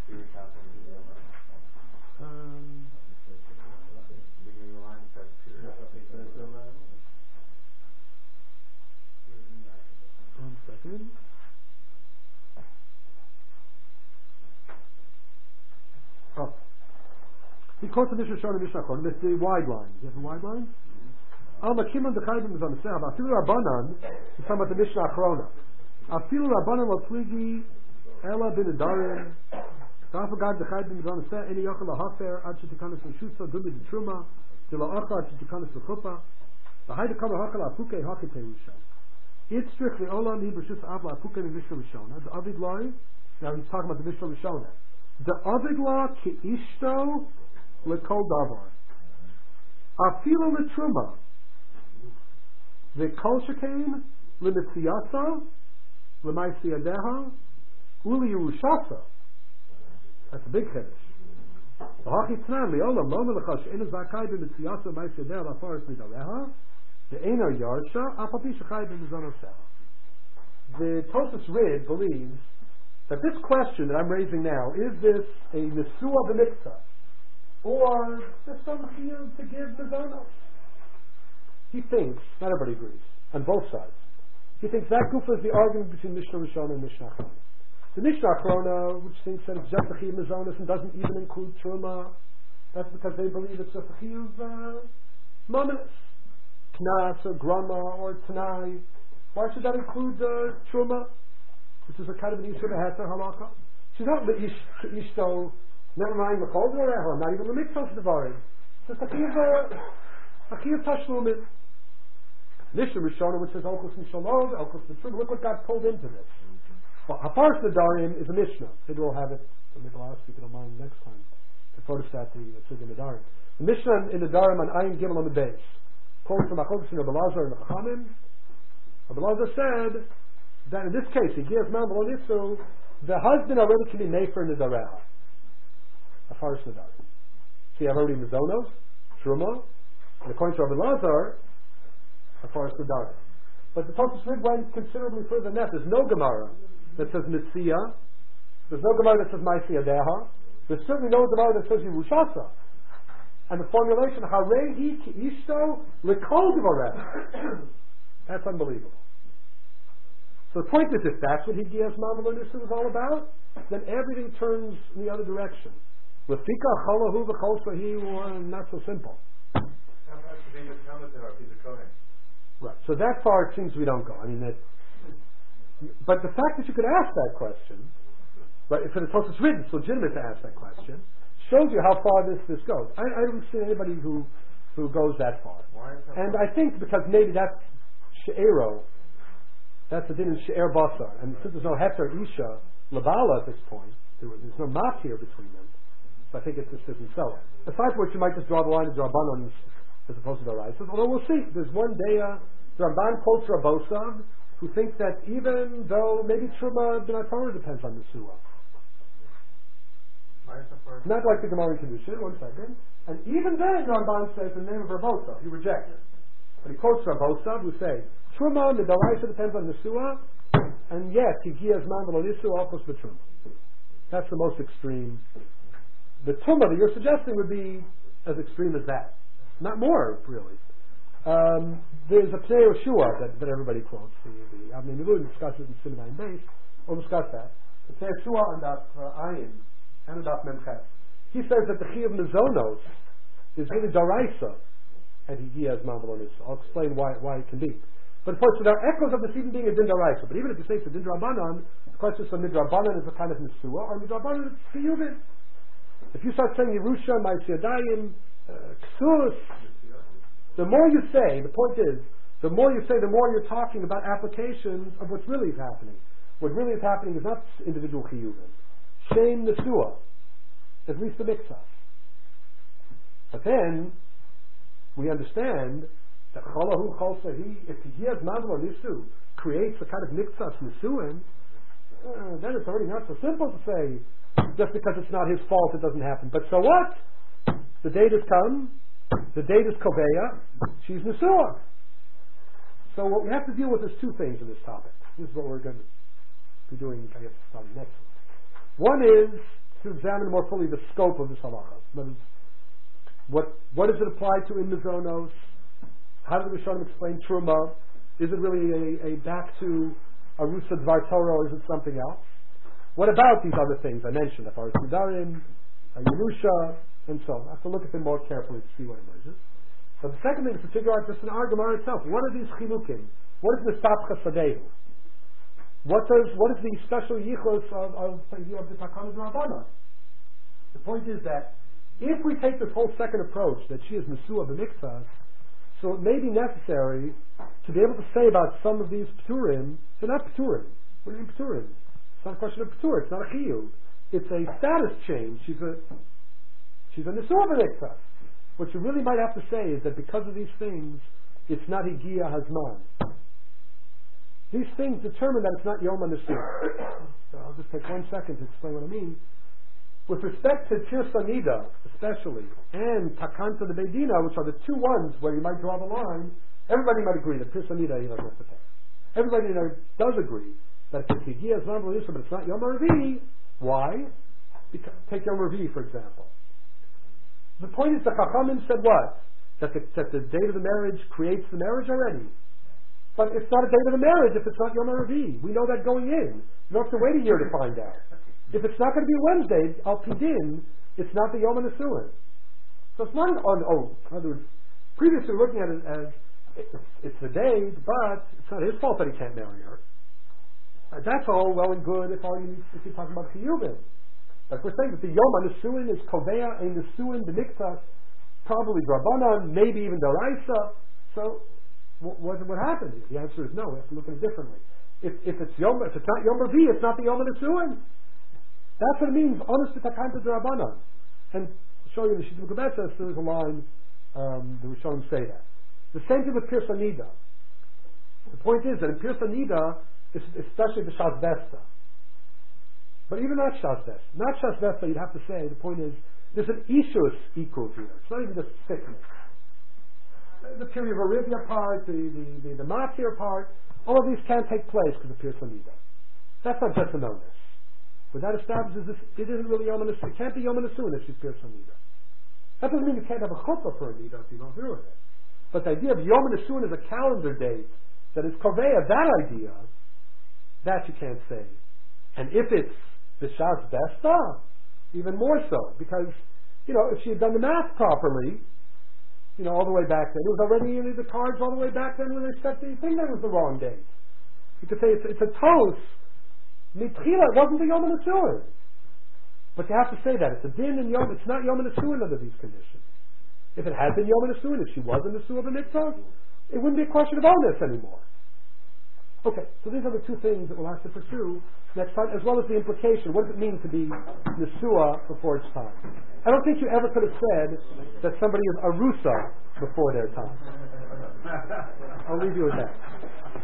One second. Oh. He quotes the Mishnah Shona Mishnah Chon. It's the wide line. Do you have a wide line? Al Makimon Dechayim is on the Sehab. Afilu Rabbanan. He's talking about the Mishnah Achrona. Afilu Rabbanan lo pligi Ela bin Adarim. Dafagad Dechayim is on the Seh. Any Yochel LaHafer. Ad Shetikanis L'Shutza. Dumi D'Truma. Dila Acha. Ad Shetikanis L'Chuppah. The Hayde Kama Hachel Apuke Hake Terusha. It's strictly Olam Hi B'Shus Avla Apuke in Mishnah Rishona. The Avid Loi. Now he's talking about the Mishnah Rishona. The Avid Law Ki Ishto Lekol Davar. Afilu L'Truma. The Kol Shekain L'Mitziyasa L'Maisiyadeha Uli Yerushasa. That's a big chiddush. The Tosfos Rid believes that this question that I'm raising now, is this a Nesua b'miktzah, or just some chiyuv to give mezonos? He thinks, not everybody agrees, on both sides. He thinks that gufa is the argument between Mishnah Rishona and Mishnah Achrona. The Mishnah Achrona, which thinks that it's just a chiyuv mezonos and doesn't even include truma, that's because they believe it's just a chiyuv mominus, knas or grama or tanai. Why should that include truma, which is a kind of an isur beheter halacha? She's not the ishto, never mind the chol v'oreha, not even the mitzvos devarim. It's just a chiyuv tashlumin. Mishnah Rishona, which says Elkos Mishalov, Elkos B'Truma. Look what got pulled into this. Well, Haparas Nedarim is a Mishnah. Maybe we'll have it. Maybe I'll ask you if you don't mind next time to photostat the Tzugim Nedarim. The Mishnah in Nedarim on Ayin Gimel on the base. Quotes from Acholis and Rabbi Lazar and the Chachamim. Rabbi Lazar said that in this case, he gives man v'lo the husband already can be mefer Nedareha. Haparas Nedarim. So you have already Mizonos, Truma, and according to Rabbi Lazar, Haparas Nedarim. But the Tosfos Rid went considerably further than that. There's no Gemara that says Mitzia. There's no Gemara that says Ma'aseh Yadeha. There's certainly no Gemara that says Yerushasa. And the formulation Harei ki ishto lekol devareh. That's unbelievable. So the point is, if that's what Higias Ma'amalo Nisu is all about, then everything turns in the other direction. Lefika cholahu v'chol sahi, not so simple. Right. So that far it seems we don't go. I mean that. But the fact that you could ask that question, right? For the Tosfos Rid, it's legitimate to ask that question. Shows you how far this goes. I don't see anybody who goes that far. And I think because maybe that's she'ero, that's the din in she'er basar. And since there's no heter isha labala at this point, there's no mat here between them. So I think it just isn't so. Aside from which you might just draw the line of drabanans as opposed to the Raisas. Although we'll see. There's one day the Ramban quotes Rabbosav who think that even though maybe Truma B'nai Torah depends on the Suah. Not like the Gemara in Kedushin, 1 second. And even then Ramban says in the name of Rabbosav, he rejects it. But he quotes Rabbosav who say, Truma Midaraisa depends on the Suah, and yet Higias Man V'lo Nisu Alchos B'Truma. That's the most extreme. The Truma that you're suggesting would be as extreme as that. Not more, really. There's a Pnei Yeshua that everybody quotes. I mean, we wouldn't discuss it in Sinai and Base. We'll discuss that. The Pnei Yeshua on that Ayin and on that Memchet. He says that the Chi of Mizonos is really Daraisa and Higias Ma'amalo Nisu. I'll explain why it can be. But of course, there are echoes of this even being a Din Daraisa. But even if you say it's a Din Drabanan, the question is, Midrabanan is a kind of Nisua, or Midrabanan is Chiyuvin. If you start saying Yerusha, Ma'aseh Yadayim, Ksus, the more you say, the point is, the more you say, the more you're talking about applications of what's really happening. What really is happening is not individual chiyuvim. Shame Nesua, at least the mixas. But then, we understand that Chalahu Chol Sahi, if he has Ma'amalo Nisu, creates a kind of mixas Nesuim, then it's already not so simple to say, just because it's not his fault it doesn't happen. But so what? The date has come, the date is Koveya, she's Nesua. So what we have to deal with is two things in this topic. This is what we're going to be doing, I guess, starting next week. One is to examine more fully the scope of this halacha. That is, what does it apply to in Mizonos? How does the Rishonim explain Truma? Is it really a back to Arusa Dvar Torah, or is it something else? What about these other things I mentioned? Haparas Nedarim, Yerusha, and so on. I have to look at them more carefully to see what emerges. But the second thing is to figure out just in our Gemara itself. What are these chilukim? What is the sapcha sadehu? What is the special yichus of the Takanas Rabbana? The point is that if we take this whole second approach that she is Nesua b'miktzas, so it may be necessary to be able to say about some of these Pturim, they're not Pturim. What do you mean Pturim? It's not a question of Ptur, it's not a Chiyuv. It's a status change. She's a Nesua b'miktzas. What you really might have to say is that because of these things, it's not Higia Hazman. These things determine that it's not Yom HaNesua. So I'll just take 1 second to explain what I mean. with respect to Tirsa Nida, especially, and Takanta the Bedina, which are the two ones where you might draw the line, everybody might agree that Tirsa Nida he doesn't have to pay. Everybody does agree that if it's Higia Zman V'Yisra, but it's not Yom HaRavi. Why? Because, take Yom HaRavi, for example. The point is the Chachamim said what? That the date of the marriage creates the marriage already. But it's not a date of the marriage if it's not Yom HaRavi. We know that going in. You don't have to wait a year to find out. If it's not going to be Wednesday, Al Pidin, it's not the Yom HaNisuin. So it's not in other words, previously we were looking at it as it's the date, but it's not his fault that he can't marry her. That's all well and good if you're talking about Chiyuvim. But if we're saying that the Yom HaNisuin is Kovea and Nisuin B'Niktas, probably Drabanan, maybe even Daraisa. So what happened here? The answer is no. We have to look at it differently. If it's not Yom HaRavi, it's not the Yom HaNisuin. That's what it means. Honest B'Takanta Drabanan. And I'll show you in the Shittim Kebetzes, there's a line the Rishonim say that. The same thing with Pirsa Nida. The point is that in Pirsa Nida, especially the Shas Vesta, but even not Shas Vesta, you'd have to say, the point is, there's an Ishus equal here. It's not even just sickness. The period of Arivia part, the Matir part, all of these can't take place because of Pirsa Nida. That's not just an onus. What that establishes is it isn't really Yom HaNisuin. It can't be Yom HaNisuin if she's Pirsa Nida. That doesn't mean you can't have a chuppah for a Nida if you go through with it. But the idea of Yom HaNisuin as a calendar date that is Koveya, that idea, that you can't say. And if it's the Shas Besta, even more so, because, if she had done the math properly, all the way back then, it was already in the cards all the way back then when they set the thing that was the wrong date. You could say it's a toast. Mitchila, it wasn't the Yom HaNisuin. But you have to say that. It's a din and it's not Yom HaNisuin under these conditions. If it had been Yom HaNisuin, if she was in the Suah B'Mitzvah, it wouldn't be a question of onus anymore. Okay, so these are the two things that we'll have to pursue next time, as well as the implication. What does it mean to be Nesua before its time? I don't think you ever could have said that somebody is Arusa before their time. I'll leave you with that.